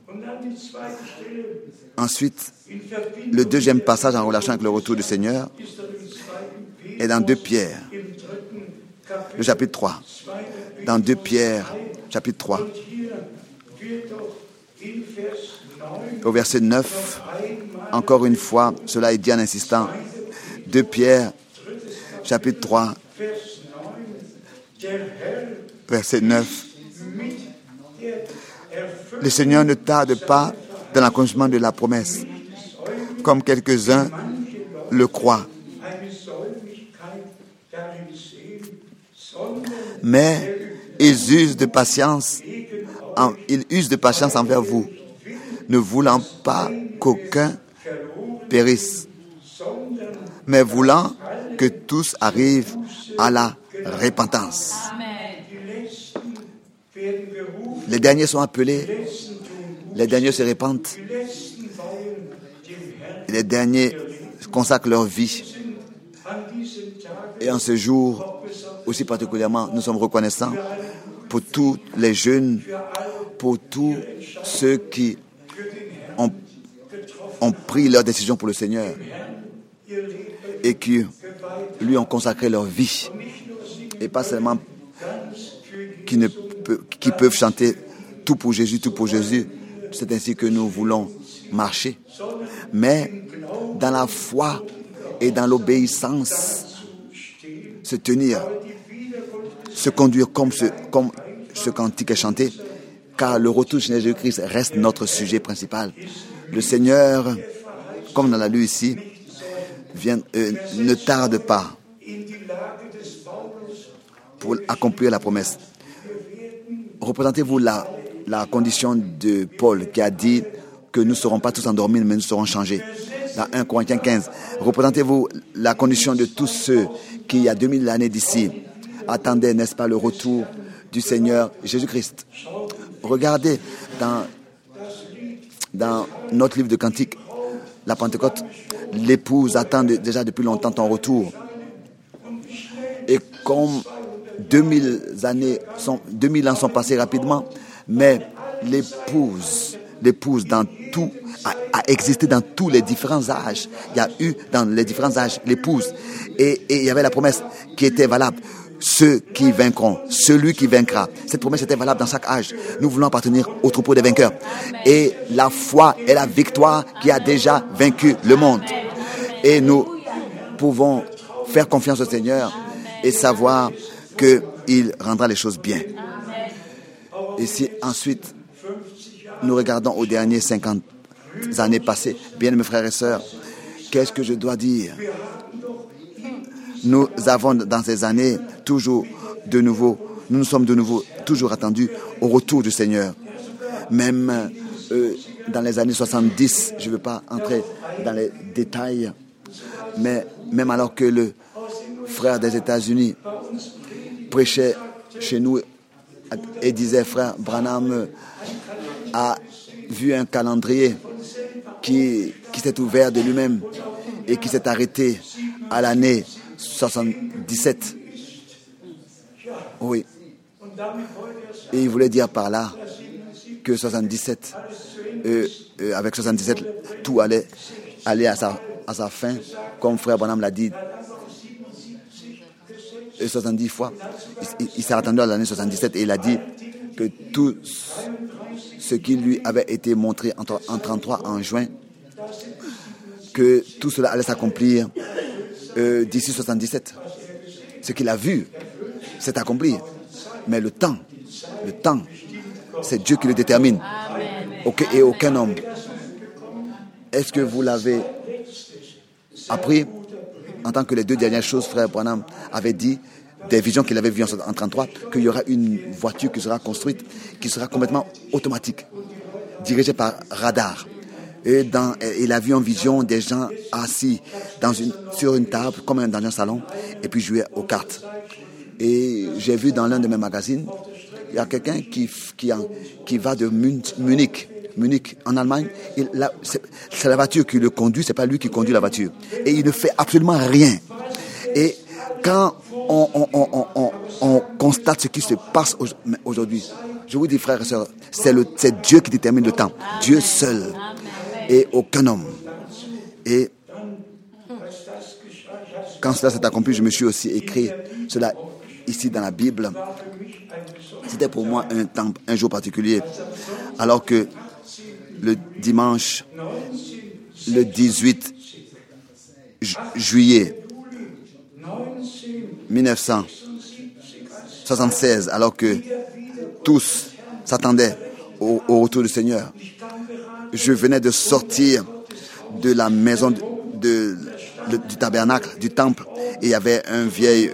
Ensuite, le deuxième passage en relation avec le retour du Seigneur est dans 2 Pierre, le chapitre 3. Dans 2 Pierre, chapitre 3, au verset 9, encore une fois, cela est dit en insistant. 2 Pierre, chapitre 3, verset 9. Le Seigneur ne tarde pas dans l'accomplissement de la promesse, comme quelques-uns le croient. Mais ils usent de patience envers vous, ne voulant pas qu'aucun périsse, mais voulant que tous arrivent à la repentance. Les derniers sont appelés, les derniers se répandent, les derniers consacrent leur vie. Et en ce jour, aussi particulièrement, nous sommes reconnaissants pour tous les jeunes, pour tous ceux qui ont pris leur décision pour le Seigneur et qui lui ont consacré leur vie. Et pas seulement qui peuvent chanter tout pour Jésus, tout pour Jésus. C'est ainsi que nous voulons marcher. Mais dans la foi et dans l'obéissance, se tenir, se conduire comme ce cantique est chanté, car le retour de Jésus-Christ reste notre sujet principal. Le Seigneur, comme on l'a lu ici, ne tarde pas pour accomplir la promesse. Représentez-vous la condition de Paul qui a dit que nous ne serons pas tous endormis, mais nous serons changés. Dans 1 Corinthiens 15, représentez-vous la condition de tous ceux qui, il y a 2000 années d'ici, attendaient, n'est-ce pas, le retour du Seigneur Jésus-Christ. Regardez dans notre livre de cantiques, la Pentecôte, l'épouse attend déjà depuis longtemps ton retour. Et comme 2000 ans sont passés rapidement, mais l'épouse dans tout a existé dans tous les différents âges. Il y a eu dans les différents âges l'épouse. Et il y avait la promesse qui était valable. Ceux qui vaincront, celui qui vaincra. Cette promesse était valable dans chaque âge. Nous voulons appartenir au troupeau des vainqueurs. Et la foi est la victoire qui a déjà vaincu le monde. Et nous pouvons faire confiance au Seigneur et savoir qu'il rendra les choses bien. Et si ensuite nous regardons aux derniers 50 années passées, bien mes frères et sœurs, qu'est-ce que je dois dire? Nous avons dans ces années toujours de nouveau, nous sommes de nouveau toujours attendus au retour du Seigneur. Même dans les années 70, je ne veux pas entrer dans les détails, mais même alors que le frère des États-Unis prêchait chez nous et disait, frère Branham a vu un calendrier qui s'est ouvert de lui-même et qui s'est arrêté à l'année 77. Oui. Et il voulait dire par là que 77, avec 77, tout allait aller à sa fin, comme frère Branham l'a dit. 70 fois. Il s'est attendu à l'année 77 et il a dit que tout ce qui lui avait été montré en 33 en juin, que tout cela allait s'accomplir d'ici 77. Ce qu'il a vu s'est accompli. Mais le temps, c'est Dieu qui le détermine. Et aucun homme. Est-ce que vous l'avez appris en tant que les deux dernières choses, frère Branham avait dit, des visions qu'il avait vues en 1933, qu'il y aura une voiture qui sera construite, qui sera complètement automatique, dirigée par radar. Et il a vu en vision des gens assis sur une table, comme dans un salon, et puis jouer aux cartes. Et j'ai vu dans l'un de mes magazines, il y a quelqu'un qui va de Munich, en Allemagne. C'est la voiture qui le conduit, c'est pas lui qui conduit la voiture. Et il ne fait absolument rien. Et quand on constate ce qui se passe aujourd'hui, je vous dis, frères et sœurs, c'est Dieu qui détermine le temps. Dieu seul. Et aucun homme. Et quand cela s'est accompli, je me suis aussi écrit cela ici dans la Bible. C'était pour moi un jour particulier. Alors que le dimanche, le 18 juillet 1976, alors que tous s'attendaient au retour du Seigneur, je venais de sortir de la maison du tabernacle, du temple, et il y avait un vieil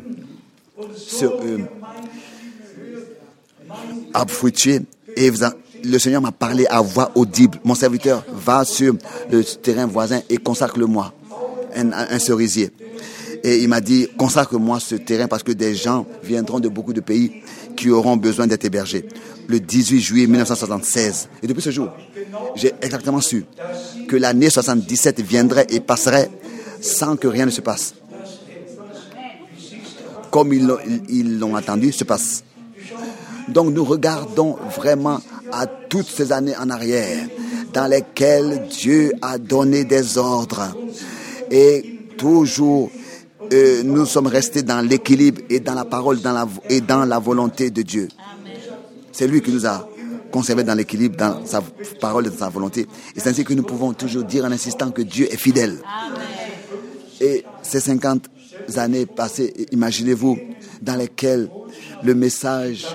arbre fruitier, et le Seigneur m'a parlé à voix audible. Mon serviteur, va sur le terrain voisin et consacre-le-moi, un cerisier. Et il m'a dit, consacre-moi ce terrain parce que des gens viendront de beaucoup de pays qui auront besoin d'être hébergés. Le 18 juillet 1976. Et depuis ce jour, j'ai exactement su que l'année 77 viendrait et passerait sans que rien ne se passe. Comme ils l'ont attendu, se passe. Donc nous regardons vraiment à toutes ces années en arrière dans lesquelles Dieu a donné des ordres. Et toujours, nous sommes restés dans l'équilibre et dans la parole et dans la volonté de Dieu. C'est lui qui nous a conservés dans l'équilibre, dans sa parole et dans sa volonté. Et c'est ainsi que nous pouvons toujours dire en insistant que Dieu est fidèle. Et ces 50 années passées, imaginez-vous, dans lesquelles le message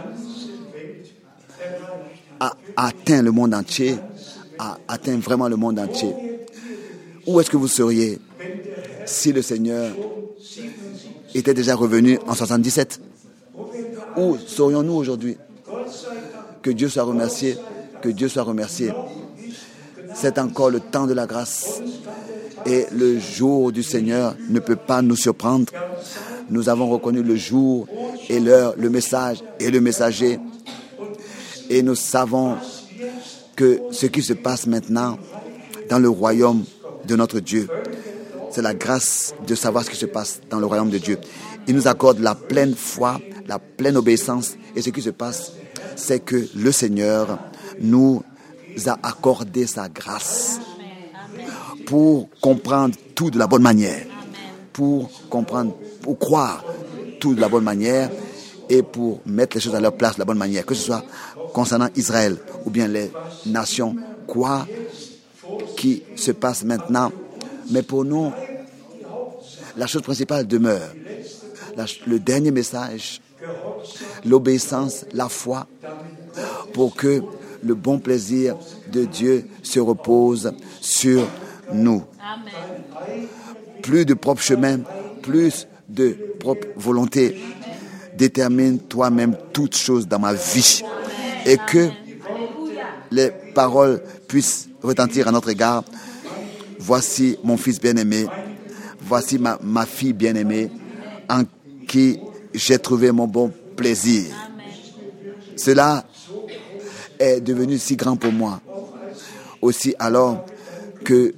a atteint le monde entier, a atteint vraiment le monde entier. Où est-ce que vous seriez si le Seigneur était déjà revenu en 77? Où serions-nous aujourd'hui? Que Dieu soit remercié, que Dieu soit remercié. C'est encore le temps de la grâce. Et le jour du Seigneur ne peut pas nous surprendre. Nous avons reconnu le jour et l'heure, le message et le messager. Et nous savons que ce qui se passe maintenant dans le royaume de notre Dieu, c'est la grâce de savoir ce qui se passe dans le royaume de Dieu. Il nous accorde la pleine foi, la pleine obéissance. Et ce qui se passe, c'est que le Seigneur nous a accordé sa grâce pour comprendre tout de la bonne manière, pour croire tout de la bonne manière et pour mettre les choses à leur place de la bonne manière, que ce soit concernant Israël ou bien les nations, quoi qui se passe maintenant. Mais pour nous, la chose principale demeure. Le dernier message, l'obéissance, la foi, pour que le bon plaisir de Dieu se repose sur nous. Plus de propre chemin, plus de propre volonté. Détermine toi-même toutes choses dans ma vie. Et que les paroles puissent retentir à notre égard. Voici mon fils bien-aimé. Voici ma fille bien-aimée en qui j'ai trouvé mon bon plaisir. Cela est devenu si grand pour moi. Aussi alors que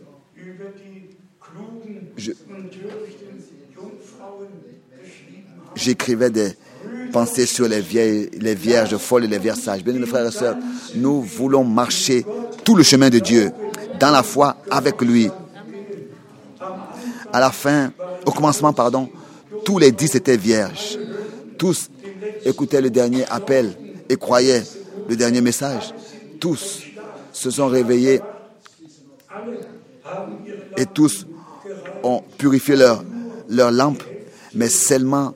j'écrivais des pensées sur les vierges folles et les vierges sages. Bien, mes frères et sœurs, nous voulons marcher tout le chemin de Dieu, dans la foi avec lui. À la fin, au commencement, tous les 10 étaient vierges. Tous écoutaient le dernier appel et croyaient le dernier message. Tous se sont réveillés et tous ont purifié leur lampe, mais seulement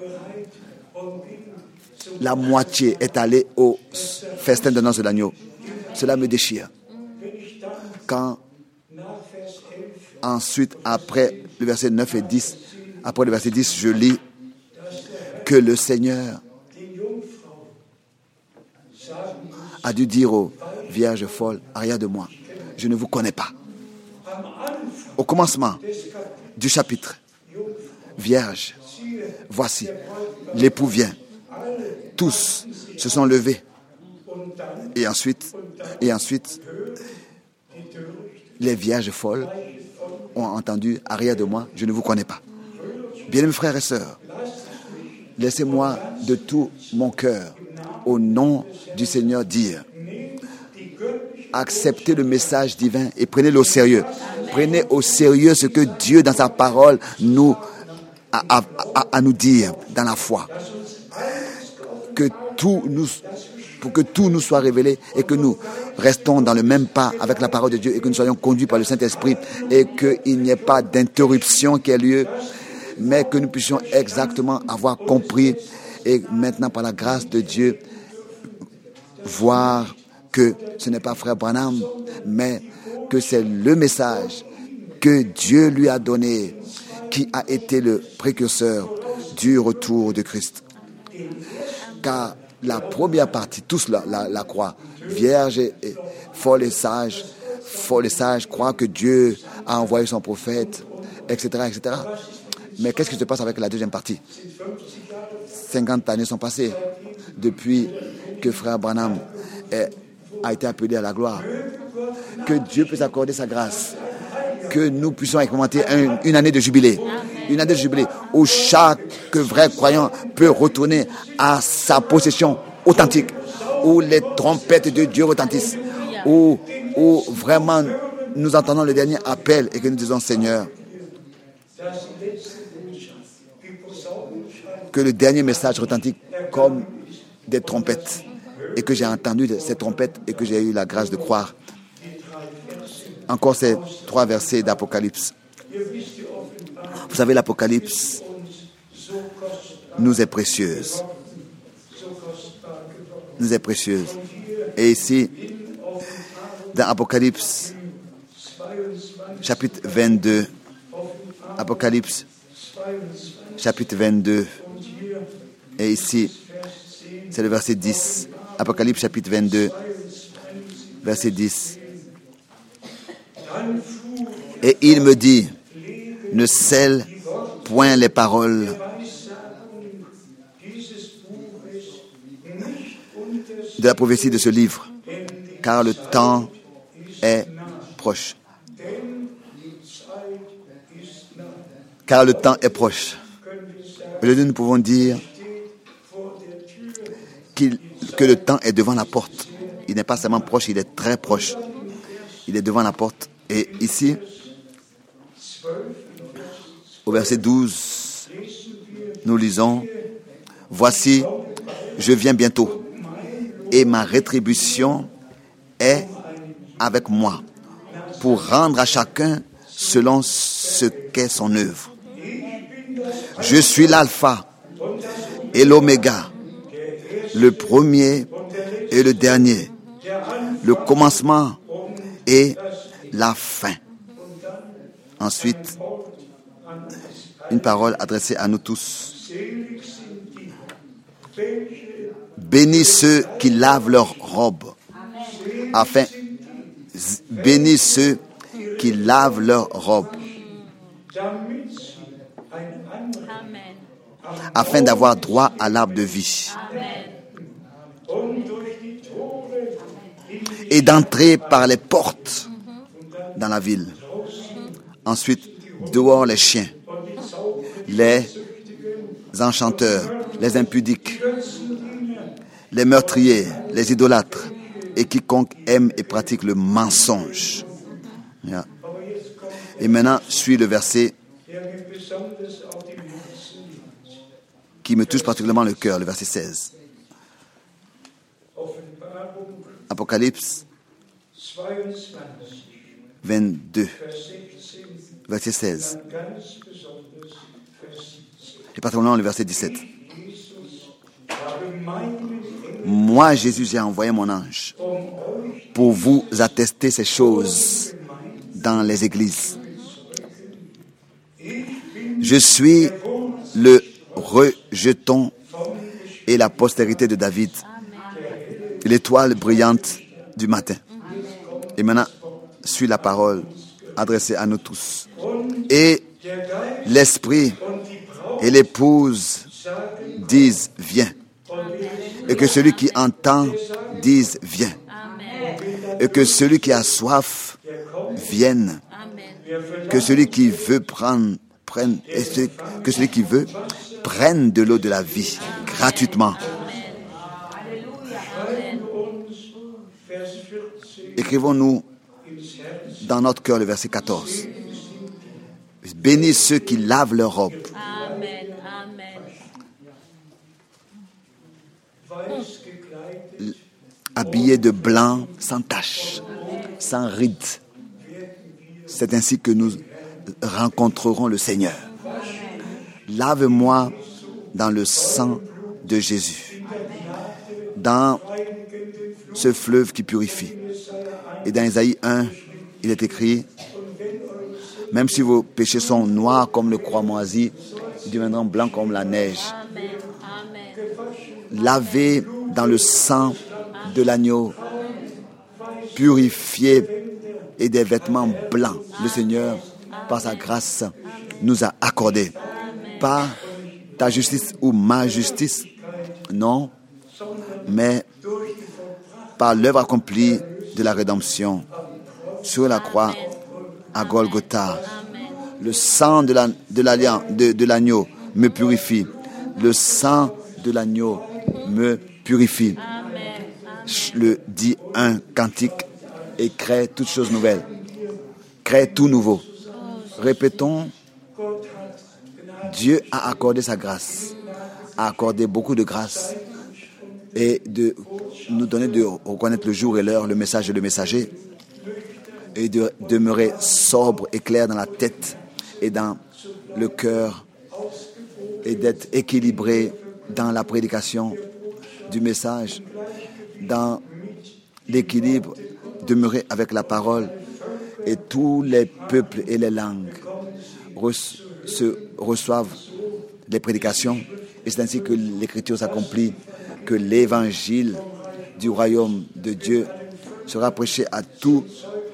la moitié est allée au festin de noces de l'agneau. Cela me déchire. Quand ensuite, après le verset 9 et 10, après le verset 10, je lis que le Seigneur a dû dire aux vierges folles, arrière de moi, je ne vous connais pas. Au commencement du chapitre, vierge, voici, l'époux vient. Tous se sont levés. Et ensuite, les vierges folles ont entendu, arrière de moi, je ne vous connais pas. Bien-aimés frères et sœurs, laissez-moi de tout mon cœur, au nom du Seigneur, dire, acceptez le message divin et prenez-le au sérieux. Prenez au sérieux ce que Dieu, dans sa parole, a à nous dire dans la foi. Pour que tout nous soit révélé et que nous restons dans le même pas avec la parole de Dieu et que nous soyons conduits par le Saint-Esprit et qu'il n'y ait pas d'interruption qui ait lieu, mais que nous puissions exactement avoir compris et maintenant par la grâce de Dieu voir que ce n'est pas frère Branham, mais que c'est le message que Dieu lui a donné qui a été le précurseur du retour de Christ. Car la première partie, tous la croient. Vierge et folle et sage croient que Dieu a envoyé son prophète, etc., etc. Mais qu'est-ce qui se passe avec la deuxième partie? 50 années sont passées depuis que frère Branham a été appelé à la gloire. Que Dieu puisse accorder sa grâce. Que nous puissions expérimenter une année de jubilé. Une année de jubilé où chaque vrai croyant peut retourner à sa possession authentique. Où les trompettes de Dieu retentissent. Où vraiment nous entendons le dernier appel et que nous disons, Seigneur, que le dernier message retentit comme des trompettes et que j'ai entendu ces trompettes et que j'ai eu la grâce de croire. Encore ces 3 versets d'Apocalypse. Vous savez, l'Apocalypse nous est précieuse. Nous est précieuse. Et ici, dans Apocalypse, chapitre 22, Apocalypse, chapitre 22, et ici, c'est le verset 10. Apocalypse, chapitre 22, verset 10. Et il me dit, ne scelle point les paroles de la prophétie de ce livre, car le temps est proche. Car le temps est proche. Aujourd'hui, nous pouvons dire que le temps est devant la porte. Il n'est pas seulement proche, il est très proche. Il est devant la porte. Et ici, au verset 12, nous lisons, « Voici, je viens bientôt, et ma rétribution est avec moi, pour rendre à chacun selon ce qu'est son œuvre. Je suis l'alpha et l'oméga, le premier et le dernier, le commencement et la fin. » Ensuite, une parole adressée à nous tous. Bénis ceux qui lavent leurs robes, bénis ceux qui lavent leurs robes, afin d'avoir droit à l'arbre de vie. Et d'entrer par les portes dans la ville. Ensuite, dehors les chiens, les enchanteurs, les impudiques, les meurtriers, les idolâtres et quiconque aime et pratique le mensonge. Et maintenant, suit le verset qui me touche particulièrement le cœur, le verset 16. Apocalypse 22, verset 16. Et particulièrement le verset 17. Moi, Jésus, j'ai envoyé mon ange pour vous attester ces choses dans les églises. Je suis le rejeton et la postérité de David, l'étoile brillante du matin. Et maintenant, suit la parole adressée à nous tous. Et l'esprit et l'épouse disent viens. Et que celui qui entend dise viens. Et que celui qui a soif vienne. Que celui qui veut prenne, que celui qui veut prenne de l'eau de la vie gratuitement. Écrivons-nous dans notre cœur le verset 14. Bénis ceux qui lavent leur robe. Amen. Amen. Habillés de blanc, sans tache, sans rides. C'est ainsi que nous rencontrerons le Seigneur. Lave-moi dans le sang de Jésus, dans ce fleuve qui purifie. Et dans Isaïe 1, il est écrit, même si vos péchés sont noirs comme le croix moisi, ils deviendront blancs comme la neige. Lavés dans le sang de l'agneau, purifiés et des vêtements blancs, le Seigneur, par sa grâce, nous a accordé. Pas ta justice ou ma justice, non, mais par l'œuvre accomplie de la rédemption sur la croix à Golgotha. Le sang de l'agneau me purifie. Le sang de l'agneau me purifie. Le dit un cantique et crée toutes choses nouvelles. Crée tout nouveau. Répétons, Dieu a accordé sa grâce, a accordé beaucoup de grâce et de nous donner de reconnaître le jour et l'heure, le message et le messager, et de demeurer sobre et clair dans la tête et dans le cœur, et d'être équilibré dans la prédication du message, dans l'équilibre, demeurer avec la parole, et tous les peuples et les langues reçoivent les prédications, et c'est ainsi que l'Écriture s'accomplit, que l'évangile du royaume de Dieu sera prêché à tout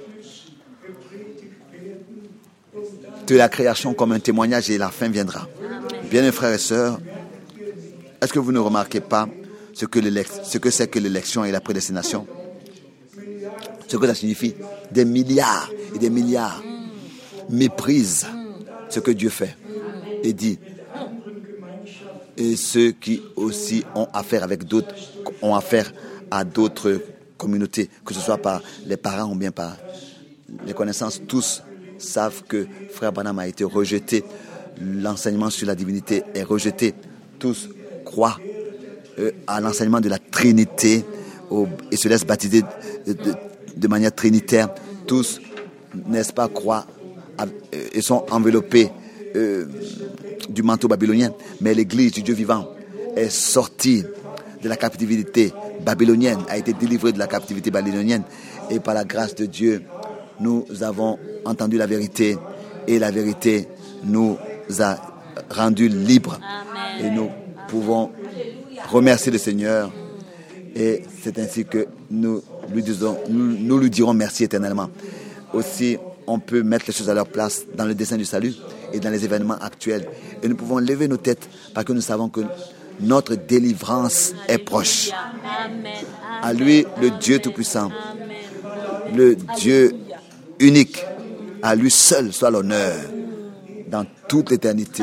de la création comme un témoignage, et la fin viendra. Bien, mes frères et sœurs, est-ce que vous ne remarquez pas ce que c'est que l'élection et la prédestination? Ce que ça signifie? Des milliards et des milliards méprisent ce que Dieu fait et dit. Et ceux qui aussi ont affaire avec d'autres, ont affaire à d'autres communautés, que ce soit par les parents ou bien par les connaissances, tous savent que Frère Branham a été rejeté, l'enseignement sur la divinité est rejeté, tous croient à l'enseignement de la Trinité et se laissent baptiser de manière trinitaire, tous, n'est-ce pas, croient et sont enveloppés du manteau babylonien, mais l'Église du Dieu vivant est sortie de la captivité babylonienne, a été délivrée de la captivité babylonienne, et par la grâce de Dieu, nous avons entendu la vérité, et la vérité nous a rendus libres. Amen. Et nous pouvons remercier le Seigneur, et c'est ainsi que nous lui dirons merci éternellement. Aussi, on peut mettre les choses à leur place dans le dessein du salut et dans les événements actuels. Et nous pouvons lever nos têtes parce que nous savons que notre délivrance est proche. À lui, le Dieu Tout-Puissant, le Dieu unique, à lui seul soit l'honneur dans toute l'éternité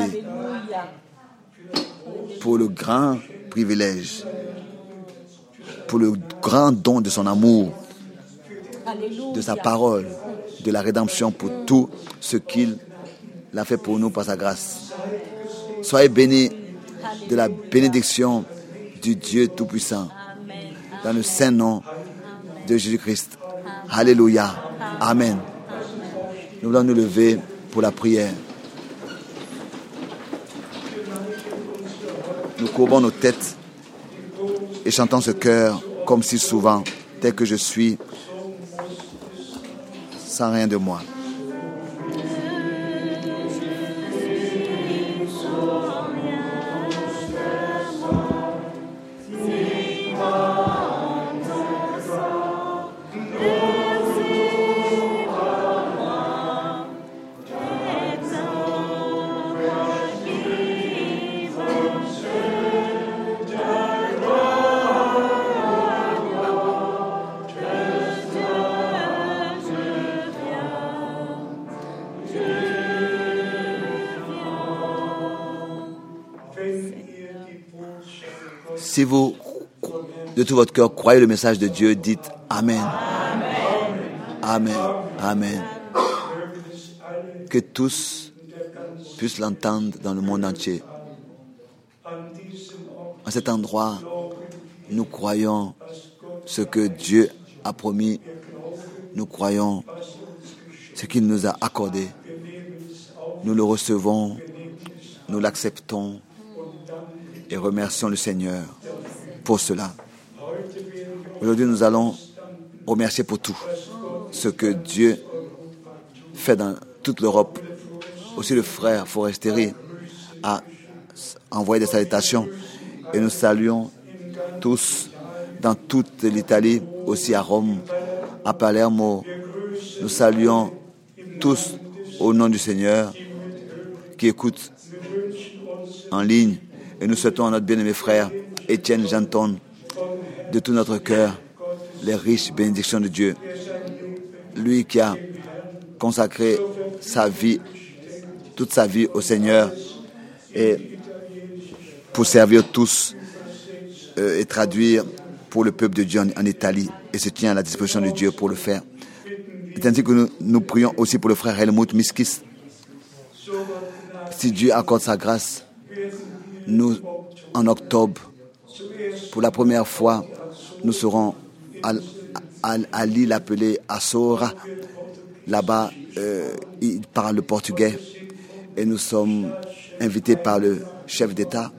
pour le grand privilège, pour le grand don de son amour, de sa parole, de la rédemption, pour tout ce qu'il a fait pour nous par sa grâce. Soyez bénis de la bénédiction du Dieu Tout-Puissant. Amen. Dans le saint nom de Jésus-Christ. Alléluia. Amen. Nous voulons nous lever pour la prière. Nous courbons nos têtes et chantons ce chœur comme si souvent, tel que je suis, sans rien de moi. Si vous, de tout votre cœur, croyez le message de Dieu, dites Amen. Amen. Amen. Que tous puissent l'entendre dans le monde entier. À cet endroit, nous croyons ce que Dieu a promis. Nous croyons ce qu'il nous a accordé. Nous le recevons, nous l'acceptons et remercions le Seigneur pour cela. Aujourd'hui, nous allons remercier pour tout ce que Dieu fait dans toute l'Europe. Aussi le frère Forestieri a envoyé des salutations et nous saluons tous dans toute l'Italie, aussi à Rome, à Palermo. Nous saluons tous au nom du Seigneur qui écoutent en ligne et nous souhaitons à notre bien-aimé frère Étienne Janton de tout notre cœur les riches bénédictions de Dieu. Lui qui a consacré sa vie, toute sa vie au Seigneur et pour servir tous et traduire pour le peuple de Dieu en Italie et se tient à la disposition de Dieu pour le faire. C'est ainsi que nous prions aussi pour le frère Helmut Miskis. Si Dieu accorde sa grâce, nous, en octobre, pour la première fois, nous serons à l'île appelée Açores. Là-bas, ils parlent le portugais et nous sommes invités par le chef d'État,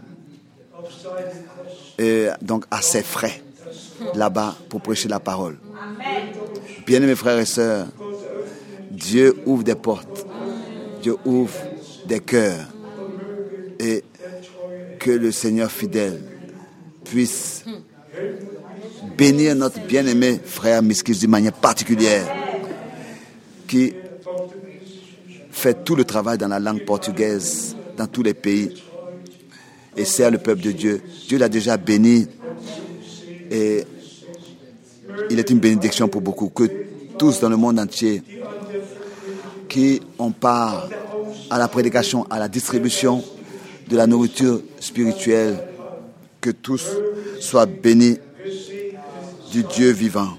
donc à ses frais, là-bas, pour prêcher la parole. Bien-aimés frères et sœurs, Dieu ouvre des portes, Dieu ouvre des cœurs et que le Seigneur fidèle puisse bénir notre bien-aimé frère Miskis d'une manière particulière qui fait tout le travail dans la langue portugaise dans tous les pays et sert le peuple de Dieu. Dieu l'a déjà béni et il est une bénédiction pour beaucoup. Que tous dans le monde entier qui ont part à la prédication, à la distribution de la nourriture spirituelle, que tous soient bénis du Dieu vivant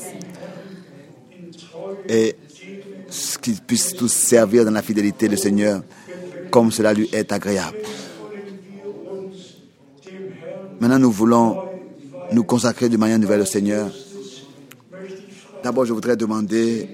et qu'ils puissent tous servir dans la fidélité du Seigneur comme cela lui est agréable. Maintenant, nous voulons nous consacrer de manière nouvelle au Seigneur. D'abord, je voudrais demander,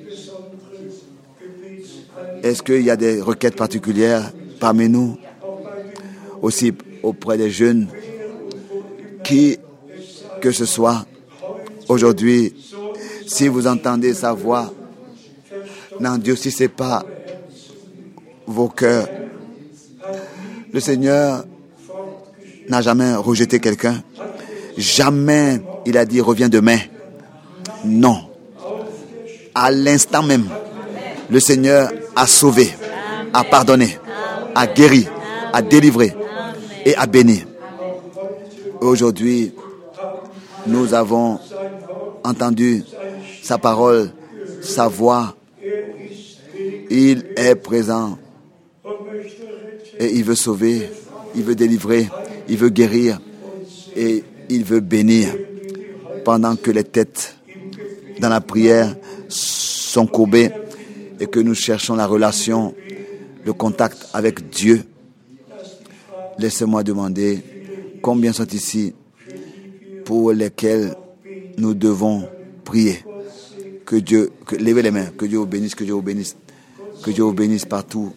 est-ce qu'il y a des requêtes particulières parmi nous, aussi auprès des jeunes, qui que ce soit aujourd'hui, si vous entendez sa voix, n'endurcissez pas vos cœurs. Le Seigneur n'a jamais rejeté quelqu'un. Jamais il a dit reviens demain. Non. À l'instant même, le Seigneur a sauvé, a pardonné, a guéri, a délivré et a béni. Aujourd'hui, nous avons entendu sa parole, sa voix. Il est présent et il veut sauver, il veut délivrer, il veut guérir et il veut bénir. Pendant que les têtes dans la prière sont courbées et que nous cherchons la relation, le contact avec Dieu, Laissez-moi demander combien sont ici pour lesquels nous devons prier. Levez les mains, que Dieu vous bénisse, que Dieu vous bénisse, que Dieu vous bénisse partout,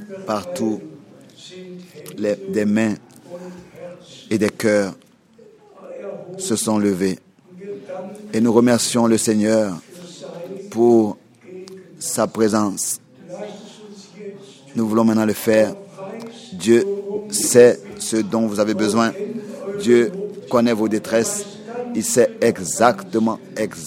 des mains et des cœurs se sont levés. Et nous remercions le Seigneur pour sa présence. Nous voulons maintenant le faire. Dieu sait ce dont vous avez besoin. Dieu connaît vos détresses. Il sait exactement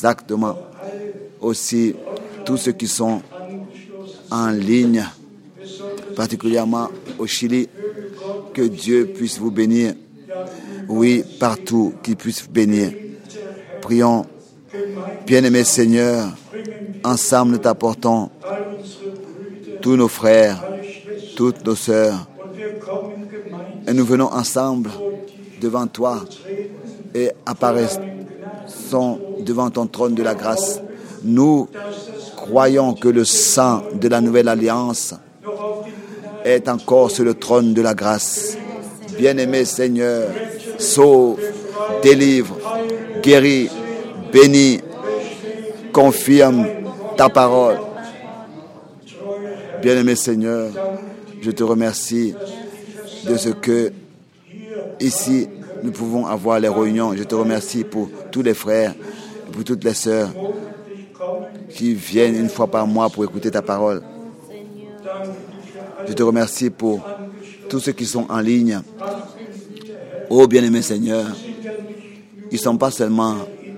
aussi tous ceux qui sont en ligne, particulièrement au Chili. Que Dieu puisse vous bénir. Oui, partout, qu'il puisse vous bénir. Prions. Bien-aimé Seigneur, ensemble nous t'apportons tous nos frères, toutes nos sœurs. Et nous venons ensemble devant toi et apparaissons devant ton trône de la grâce. Nous croyons que le sang de la nouvelle alliance est encore sur le trône de la grâce. Bien-aimé Seigneur, sauve, délivre, guéris, bénis, confirme ta parole. Bien-aimé Seigneur, je te remercie de ce que ici nous pouvons avoir les réunions. Je te remercie pour tous les frères, pour toutes les sœurs qui viennent une fois par mois pour écouter ta parole. Je te remercie pour tous ceux qui sont en ligne. Oh bien-aimé Seigneur, ils ne sont pas seulement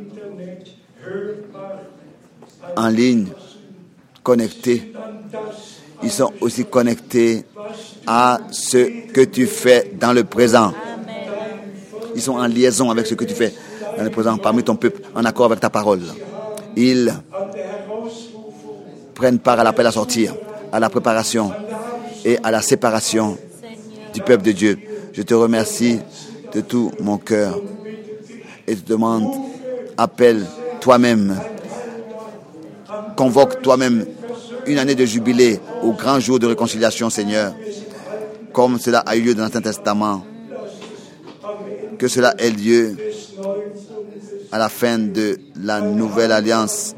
en ligne, connectés. Ils sont aussi connectés à ce que tu fais dans le présent. Ils sont en liaison avec ce que tu fais dans le présent, parmi ton peuple, en accord avec ta parole. Ils prennent part à l'appel à sortir, à la préparation et à la séparation du peuple de Dieu. Je te remercie de tout mon cœur et te demande, appelle toi-même, convoque toi-même une année de jubilé au grand jour de réconciliation, Seigneur, comme cela a eu lieu dans l'Ancien Testament. Que cela ait lieu à la fin de la nouvelle alliance.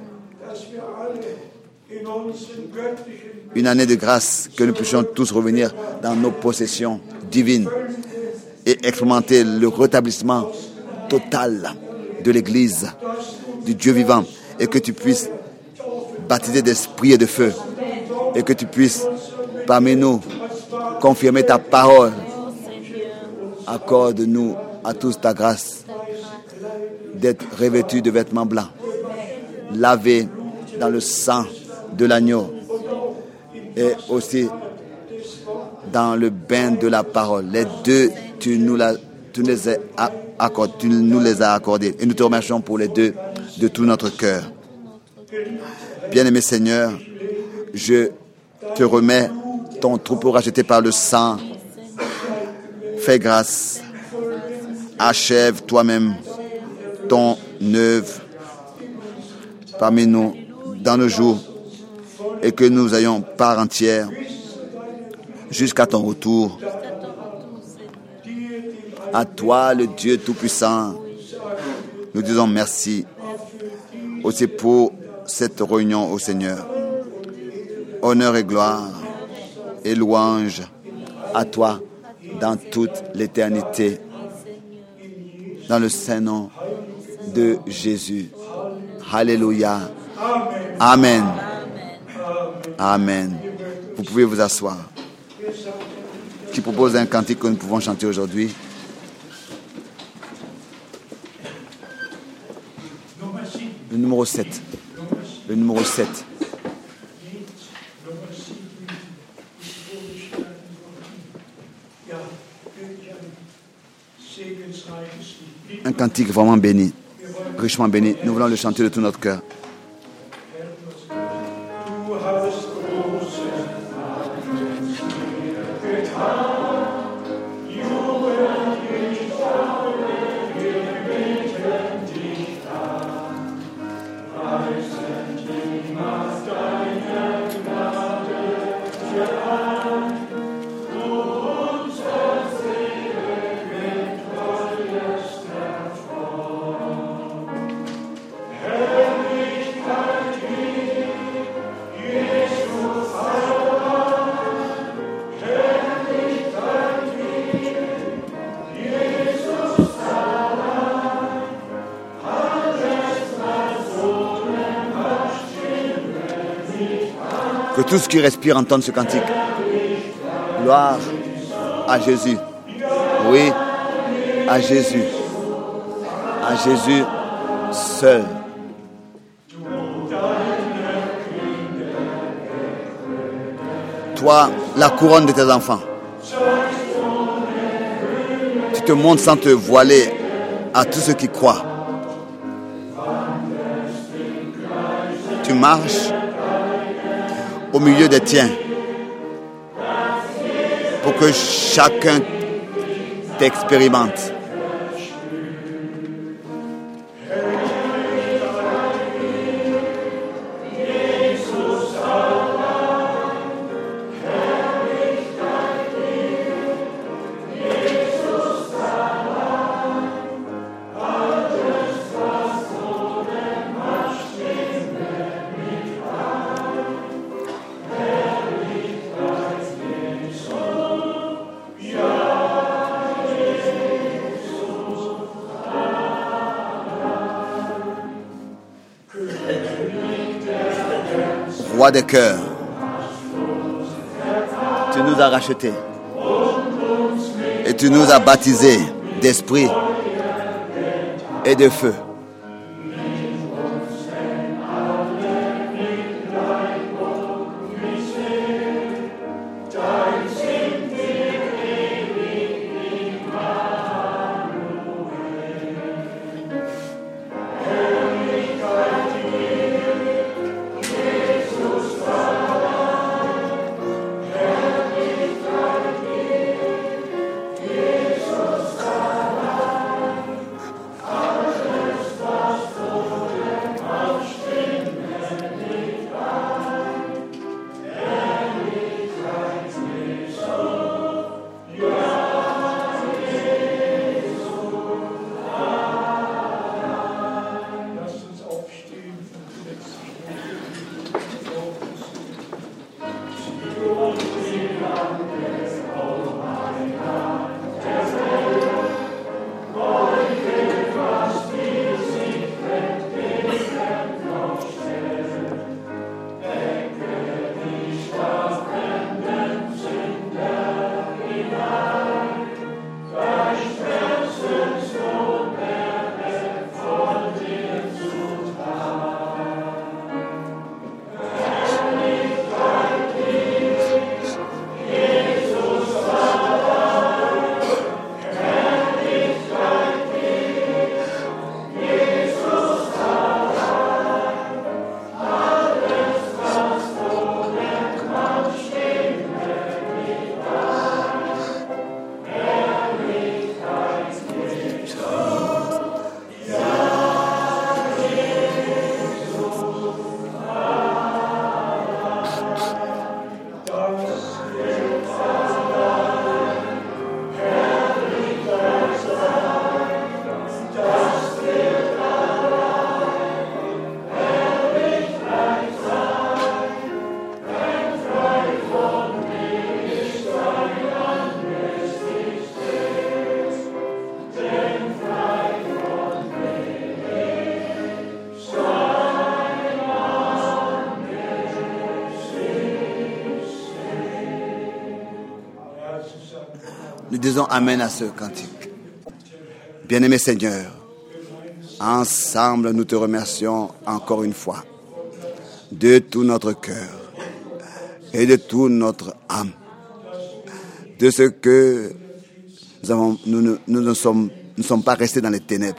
Une année de grâce, que nous puissions tous revenir dans nos possessions divines et expérimenter le rétablissement total de l'Église, du Dieu vivant, et que tu puisses baptiser d'esprit et de feu, et que tu puisses parmi nous confirmer ta parole. Accorde-nous à tous ta grâce d'être revêtus de vêtements blancs, lavés dans le sang de l'agneau et aussi dans le bain de la parole. Les deux, tu nous les as accordés et nous te remercions pour les deux de tout notre cœur. Bien-aimé Seigneur, je te remets ton troupeau racheté par le sang. Fais grâce. Achève toi-même ton œuvre parmi nous dans nos jours et que nous ayons part entière jusqu'à ton retour. À toi, le Dieu Tout-Puissant, nous disons merci aussi pour cette réunion au Seigneur. Honneur et gloire et louange à toi dans toute l'éternité. Dans le saint nom de Jésus. Alléluia. Amen. Amen. Vous pouvez vous asseoir. Qui propose un cantique que nous pouvons chanter aujourd'hui? Le numéro 7. Le numéro 7. Un cantique vraiment béni, richement béni. Nous voulons le chanter de tout notre cœur. Que tout ce qui respire entende ce cantique. Gloire à Jésus. Oui, à Jésus. À Jésus seul. Toi, la couronne de tes enfants. Tu te montres sans te voiler à tous ceux qui croient. Tu marches au milieu des tiens pour que chacun t'expérimente. Roi des cœurs, tu nous as rachetés et tu nous as baptisés d'esprit et de feu. Nous disons Amen à ce cantique. Bien-aimé Seigneur, ensemble nous te remercions encore une fois de tout notre cœur et de toute notre âme de ce que nous ne sommes pas restés dans les ténèbres,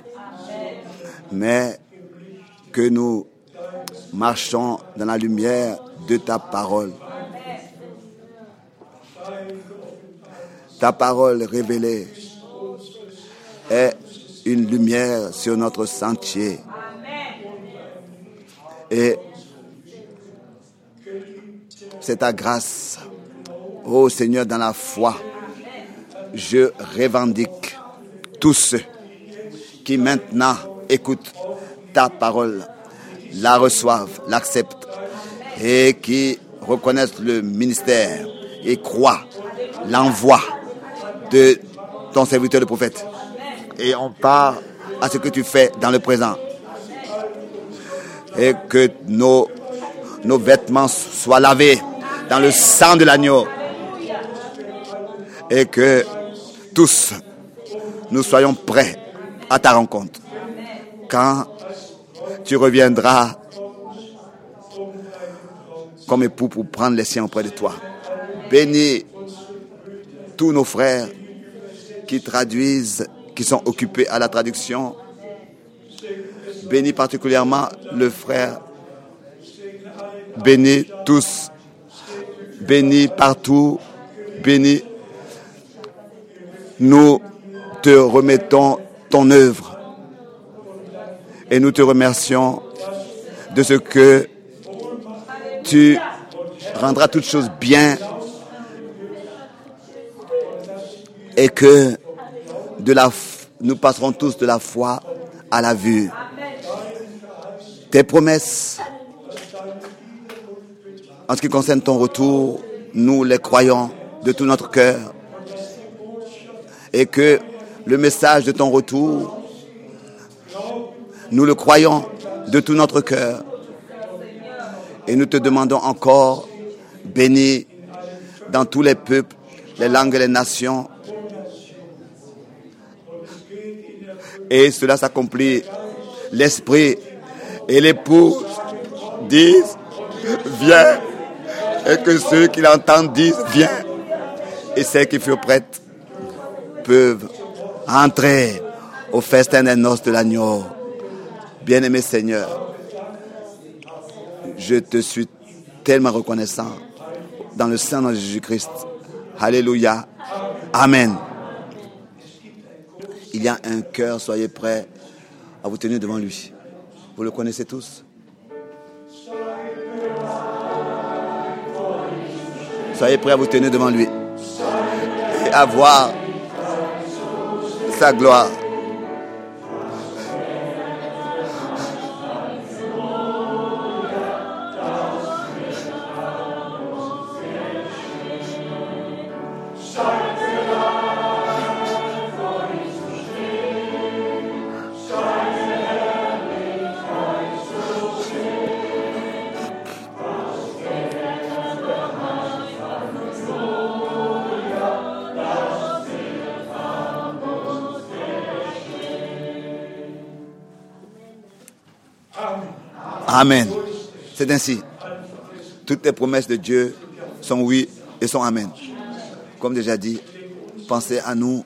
mais que nous marchons dans la lumière de ta parole. Ta parole révélée est une lumière sur notre sentier. Et c'est ta grâce, ô Seigneur, dans la foi. Je revendique tous ceux qui maintenant écoutent ta parole, la reçoivent, l'acceptent et qui reconnaissent le ministère et croient l'envoi de ton serviteur le prophète. Et on part à ce que tu fais dans le présent. Et que nos vêtements soient lavés dans le sang de l'agneau. Et que tous, nous soyons prêts à ta rencontre. Quand tu reviendras comme époux pour prendre les siens auprès de toi. Bénis tous nos frères qui traduisent, qui sont occupés à la traduction. Bénis particulièrement le frère. Bénis tous. Bénis partout. Bénis. Nous te remettons ton œuvre. Et nous te remercions de ce que tu rendras toutes choses bien et que nous passerons tous de la foi à la vue. Tes promesses, en ce qui concerne ton retour, nous les croyons de tout notre cœur et que le message de ton retour, nous le croyons de tout notre cœur. Et nous te demandons encore, bénis dans tous les peuples, les langues et les nations. Et cela s'accomplit. L'esprit et l'épouse disent, viens. Et que ceux qui l'entendent disent, viens. Et celles qui furent prêtes peuvent entrer au festin des noces de l'agneau. Bien-aimé Seigneur, je te suis tellement reconnaissant dans le sang de Jésus-Christ. Alléluia. Amen. Il y a un cœur, soyez prêts à vous tenir devant lui. Vous le connaissez tous? Soyez prêts à vous tenir devant lui et à voir sa gloire. Amen. C'est ainsi. Toutes les promesses de Dieu sont oui et sont amen. Comme déjà dit, pensez à nous.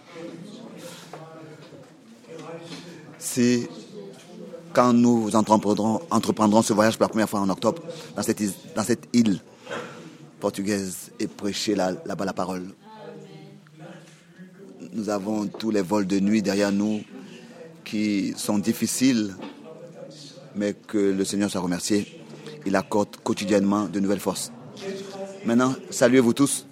Si, quand nous entreprendrons ce voyage pour la première fois en octobre, dans cette île portugaise et prêcher là-bas la parole. Nous avons tous les vols de nuit derrière nous qui sont difficiles, mais que le Seigneur soit remercié. Il accorde quotidiennement de nouvelles forces. Maintenant, saluez-vous tous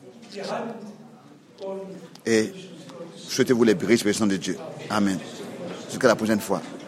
et souhaitez-vous les riches bénédictions de Dieu. Amen. Jusqu'à la prochaine fois.